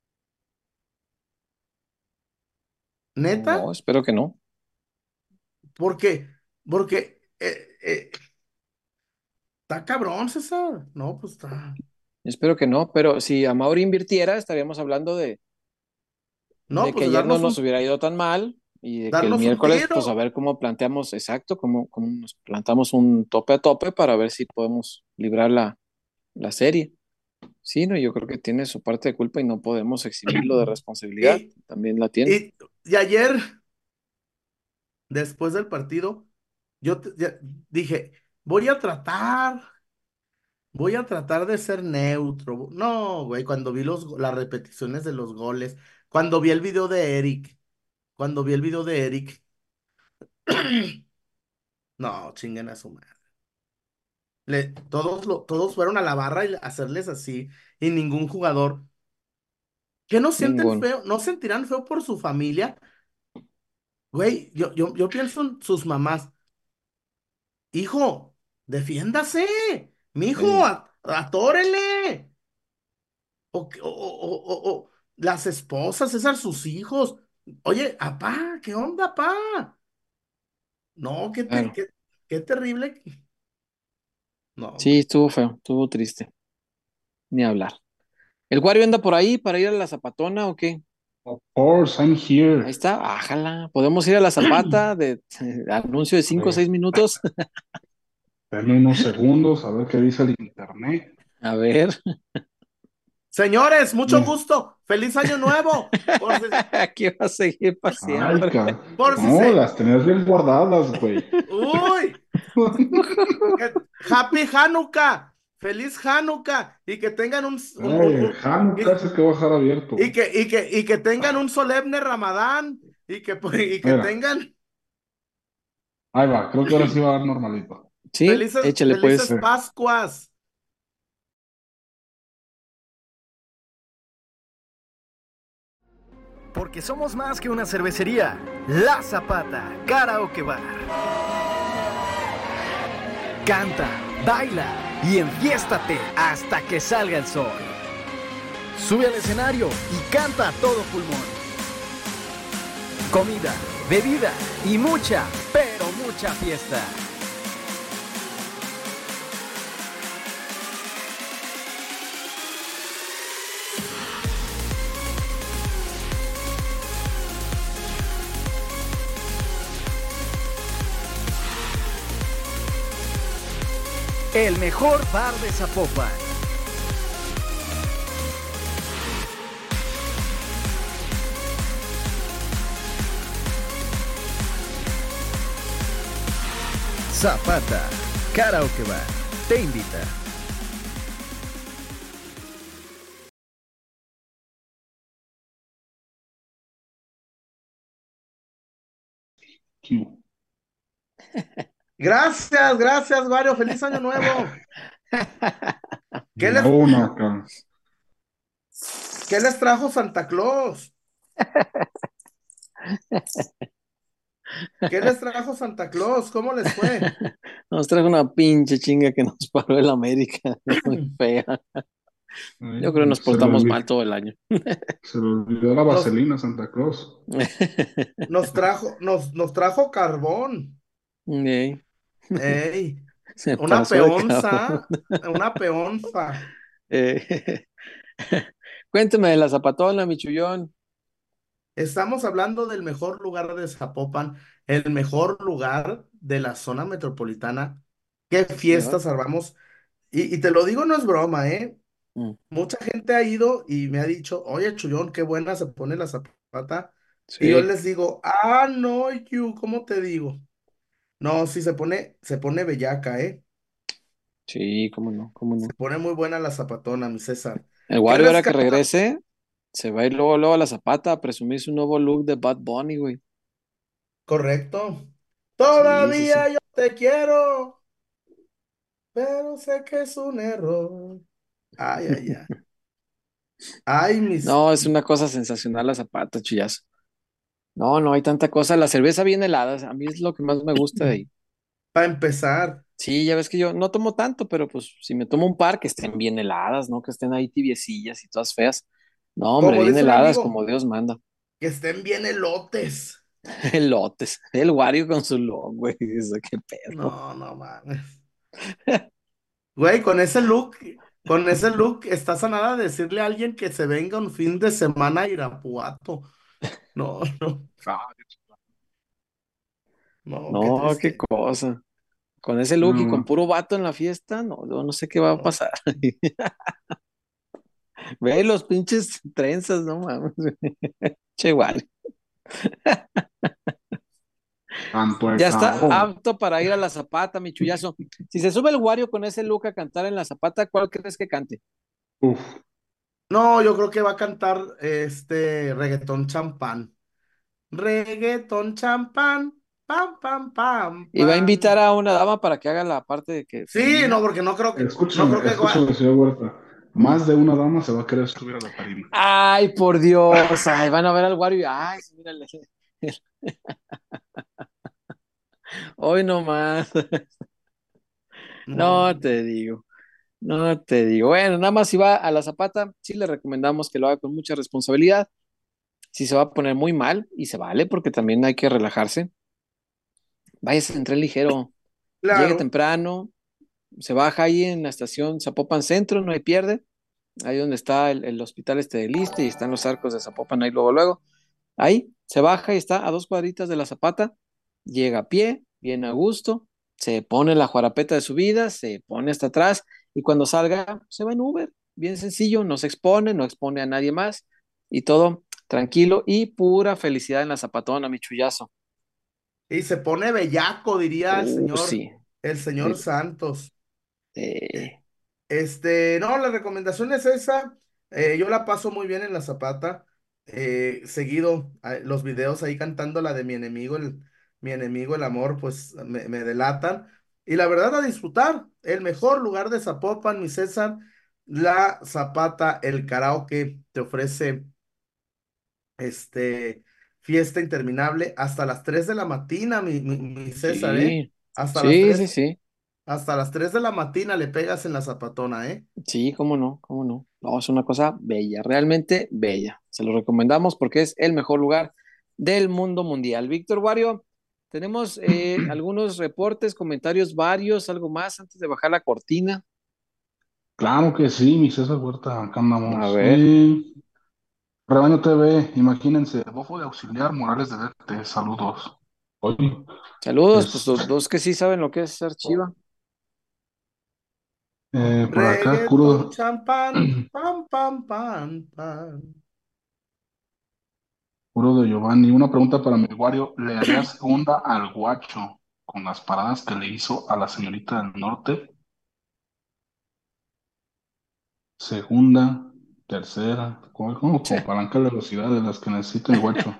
No, neta, espero que no. ¿por qué? Porque está cabrón, César. No, pues está. Espero que no, pero si Amauri invirtiera, estaríamos hablando No, de que pues de ayer no nos hubiera ido tan mal y de que el darnos un miércoles, pues a tiro. ver cómo planteamos, exacto, cómo nos plantamos un tope a tope para ver si podemos librar la serie. Sí, no, yo creo que tiene su parte de culpa y no podemos eximirlo de responsabilidad. Y, También la tiene. y ayer, después del partido, ya dije, voy a tratar de ser neutro. No, güey, cuando vi las repeticiones de los goles, cuando vi el video de Eric, cuando vi el video de Eric, no, chinguen a su madre. Todos fueron a la barra y a hacerles así, y ningún jugador. ¿Qué no sienten Ninguno. feo? ¿No sentirán feo por su familia? Güey, yo pienso en sus mamás. Hijo, defiéndase. Mijo, Sí, atórele. O las esposas, César, sus hijos. Oye, apá, ¿qué onda, apá? No, claro. qué terrible. No, Sí, hombre. estuvo feo, estuvo triste. Ni hablar. ¿El Wario anda por ahí para ir a la Zapatona o qué? Of course, I'm Ahí here. está, ájala. ¿Podemos ir a la Zapata de anuncio de A 5 o ver, 6 minutos? denme unos segundos a ver qué dice el internet. A ver. Señores, mucho Eh, gusto. Feliz año nuevo. Aquí va a seguir para Ay, siempre. Por si no, se. las tenías bien guardadas, güey. Uy, Happy Hanukkah. Feliz Hanukkah. Y que tengan Hanukkah y, ese que va a dejar abierto. y que tengan un solemne Ramadán. Y que Mira, tengan ahí va, creo que ahora sí va a dar normalito. Sí, échale felices pues. Eh, Pascuas. Porque somos más que una cervecería. La Zapata, Karaoke Bar. Canta, baila y enfiéstate hasta que salga el sol. Sube al escenario y canta a todo pulmón. Comida, bebida y mucha, pero mucha fiesta. El mejor bar de Zapopan. Zapata, Karaoke Bar, te invita. Q. Gracias, gracias, Wario. Feliz año nuevo. ¿Qué Día les, uno acá. qué les trajo Santa Claus? ¿Qué les trajo Santa Claus? ¿Cómo les fue? Nos trajo una pinche chinga que nos paró el América. Muy fea. Yo creo que Ay, nos portamos mal todo el año. se le olvidó la Nos, vaselina Santa Claus. nos trajo carbón. Ey, Ey, se una pasó de cabrón. peonza, una peonza. Eh, Cuénteme de la Zapatona, mi chullón. Estamos hablando del mejor lugar de Zapopan, el mejor lugar de la zona metropolitana. ¿Qué ¿Verdad? fiestas armamos? Y te lo digo, no es broma, ¿eh? Mm, Mucha gente ha ido y me ha dicho, oye, Chullón, qué buena se pone la Zapata. Y yo sí, les digo, ah, no, Yu, ¿cómo te digo? No, sí se pone bellaca, ¿eh? sí, cómo no, cómo Se no. pone muy buena la Zapatona, mi César. El ¿Qué Wario, ahora que rescata? regrese, se va a ir luego a la Zapata a presumir su nuevo look de Bad Bunny, güey. Correcto. Sí, sí, Todavía sí. yo te quiero, pero sé que es un error. Ay, ay, ay. Ay, mis. No, es una cosa sensacional la Zapata, chillazo. No, no hay tanta cosa. La cerveza bien helada, a mí es lo que más me gusta de ahí. Para empezar. Sí, ya ves que yo no tomo tanto, pero pues si me tomo un par, que estén bien heladas, ¿no? Que estén ahí tibiecillas y todas feas. No, hombre, Como bien dice un heladas amigo, como Dios manda. que estén bien elotes. Elotes, el Wario con su logo, güey, eso qué pedo. No, no mames. Güey, con ese look, estás a nada de decirle a alguien que se venga un fin de semana a Irapuato. No, no, Ah, no, qué No, qué triste. cosa. Con ese look y con no, puro vato en la fiesta, no, yo no sé qué va a No. pasar. Ve los pinches trenzas, no mames. Che, Wario. tanto el Ya está cabo. apto para ir a la Zapata, mi chullazo. Si se sube el Wario con ese look a cantar en la Zapata, ¿cuál crees que cante? Uf, No, yo creo que va a cantar este reggaetón champán. Reggaetón champán, pam, pam, pam, Y va a invitar pam. a una dama para que haga la parte de que Sí, no, femenina. porque no escúchame, creo que escúchame, señor Huerta. Más de una dama se va a querer subir a la tarima. Ay, por Dios, ay, van a ver al Wario y ay, sí, mírale. Hoy no más. no. No te digo, no te digo. Bueno, nada más si va a la Zapata, sí le recomendamos que lo haga con mucha responsabilidad. Si se va a poner muy mal, y se vale, porque también hay que relajarse, váyase en tren ligero, llegue Claro. temprano, se baja ahí en la estación Zapopan Centro, no hay pierde, ahí donde está el hospital este de Liste y están los arcos de Zapopan ahí luego, luego. Ahí se baja y está a 2 cuadritas de la Zapata, llega a pie, bien a gusto, se pone la juarapeta de su vida, se pone hasta atrás y cuando salga se va en Uber, bien sencillo, no se expone, no expone a nadie más y todo tranquilo y pura felicidad en la Zapatona, mi chullazo. Y se pone bellaco, diría Sí. el señor Eh, Santos. eh, No, la recomendación es esa. Yo la paso muy bien en la Zapata. Seguido, los videos ahí cantando la de mi enemigo, el amor, pues me delatan. Y la verdad, a disfrutar. El mejor lugar de Zapopan, mi César, la Zapata, el karaoke te ofrece este fiesta interminable hasta las 3 de la mañana, mi César, ¿eh? sí, Hasta las sí, sí, 3 sí. hasta las 3 de la mañana le pegas en la Zapatona, ¿eh? Sí, cómo no, cómo no. No, es una cosa bella, realmente bella. Se lo recomendamos porque es el mejor lugar del mundo mundial. Víctor Wario, tenemos algunos reportes, comentarios varios, algo más antes de bajar la cortina. Claro que sí, mi César Huerta, acá A andamos. ver, Rebaño TV, imagínense, bofo de auxiliar Morales de DT, saludos. Oye, saludos, pues es, dos que sí saben lo que es ser chiva. por acá, Reggaeton, Curo, champán, pam, pam, pam, pam. Curo de Giovanni, una pregunta para mi Wario, ¿le haría segunda al guacho con las paradas que le hizo a la señorita del norte? Segunda, tercera, como palanca de velocidad de las que necesita el guacho.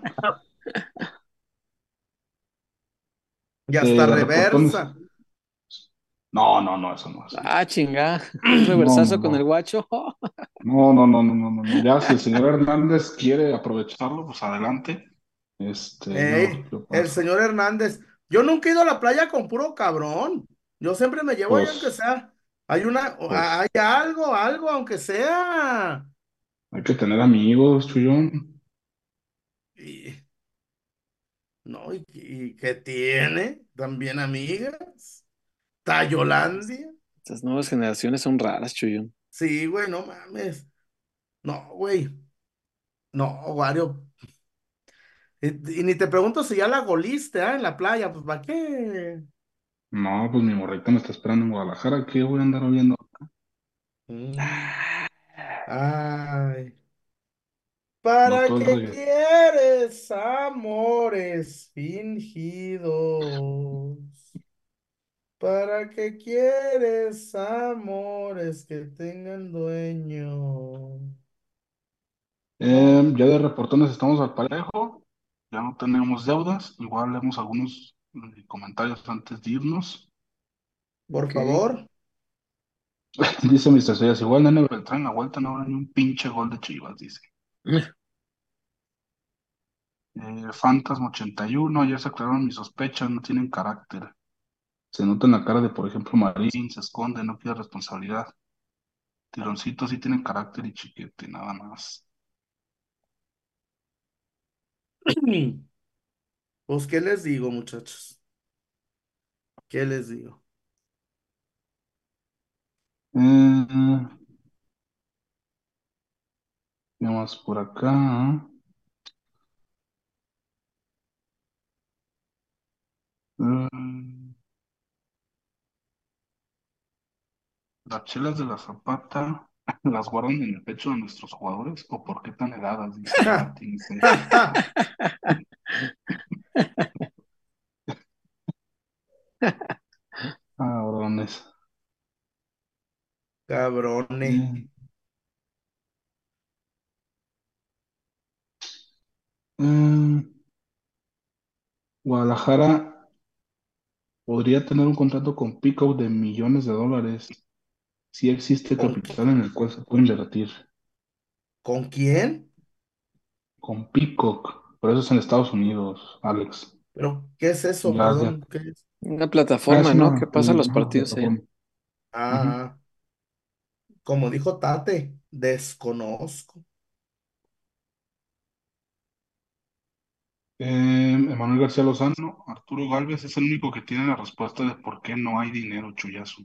Y hasta De reportones. reversa. No, no, no, eso no, eso no. Ah, chinga, un No, no, reversazo con el no. guacho. No, no, no, no, no, no, no. Ya si el señor Hernández quiere aprovecharlo, pues adelante. Yo El paso. señor Hernández. Yo nunca he ido a la playa con puro cabrón. Yo siempre me llevo ahí, aunque Pues, sea. pues, Hay algo, aunque sea. hay que tener amigos, Chuyón. Y, no, y ¿qué tiene? También amigas. Tayolandia. Estas nuevas generaciones son raras, Chuyo. Sí, güey, no mames. No, güey. No, Wario. Y ni te pregunto si ya la goliste, ¿ah? En la playa, pues ¿para qué? No, pues mi morrita me está esperando en Guadalajara. ¿Qué voy a andar viendo? Mm, ay. No ¿Para todo el qué reggae. quieres amores fingidos? ¿Para qué quieres amores que tengan dueño? No, Ya de reportones estamos al parejo. Ya no tenemos deudas. Igual leemos algunos comentarios antes de irnos. por Ok. favor. Dice Mr. Sayas, igual Nene Beltrán, la vuelta no habrá ni un pinche gol de Chivas, dice. Fantasma 81, ya se aclararon mis sospechas, no tienen carácter. Se nota en la cara de, por ejemplo, Marín, se esconde, no quiere responsabilidad. Tironcito sí tiene carácter y Chiquete, nada más. Pues, ¿qué les digo, muchachos? ¿Qué les digo? Eh, ¿Qué más por acá? Eh, las chelas de la Zapata las guardan en el pecho de nuestros jugadores, ¿o por qué tan heladas? Dice Martín C. Cabrones. Cabrones. Eh, eh, Guadalajara podría tener un contrato con Pico de millones de dólares si existe ¿Con, capital en el cual se puede invertir. con quién? Con Peacock, pero eso es en Estados Unidos, Alex. ¿Pero qué es eso? Ya, ya. Perdón, ¿qué es? Una Es plataforma, ¿no? Que una, pasa los ajá, partidos allá. plataforma. Ujú. Ah, como dijo Tate, desconozco. Emanuel García Lozano, Arturo Galvez es el único que tiene la respuesta de por qué no hay dinero, Chuyazo.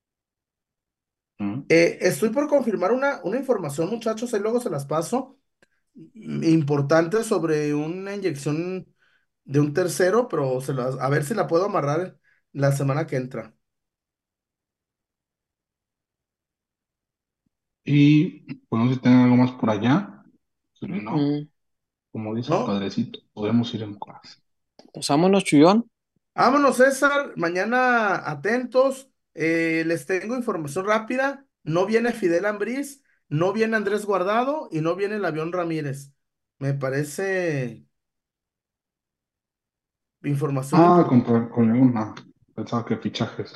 ¿Mm? Estoy por confirmar una información, muchachos, ahí luego se las paso. Importante sobre una inyección de un tercero, pero a ver si la puedo amarrar la semana que entra. Y pues no sé si tienen algo más por allá. Si no, Mm, como dice el ¿No? padrecito, podemos ir en paz. Pues vámonos, Chuyón. Vámonos, César. Mañana atentos. Les tengo información rápida. No viene Fidel Ambriz, no viene Andrés Guardado y no viene el avión Ramírez. Me parece información Ah, importante. con León, no. Pensaba que fichajes.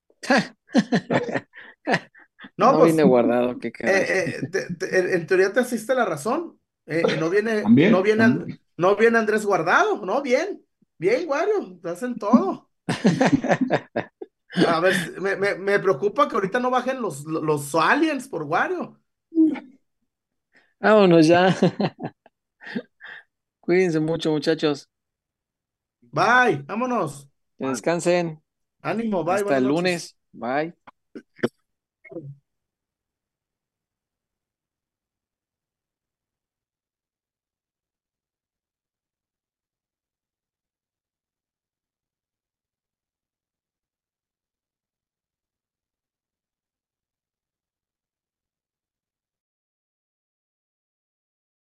No, No pues vine guardado, qué caray. en teoría te asiste la razón. También, también. No viene Andrés Guardado. No, bien. Bien, Wario. Te hacen todo. A ver, me preocupa que ahorita no bajen los aliens por Wario. Vámonos ya. Cuídense mucho, muchachos. Bye, vámonos. Que descansen. Ánimo, bye, Hasta buenas el noches. lunes. Bye.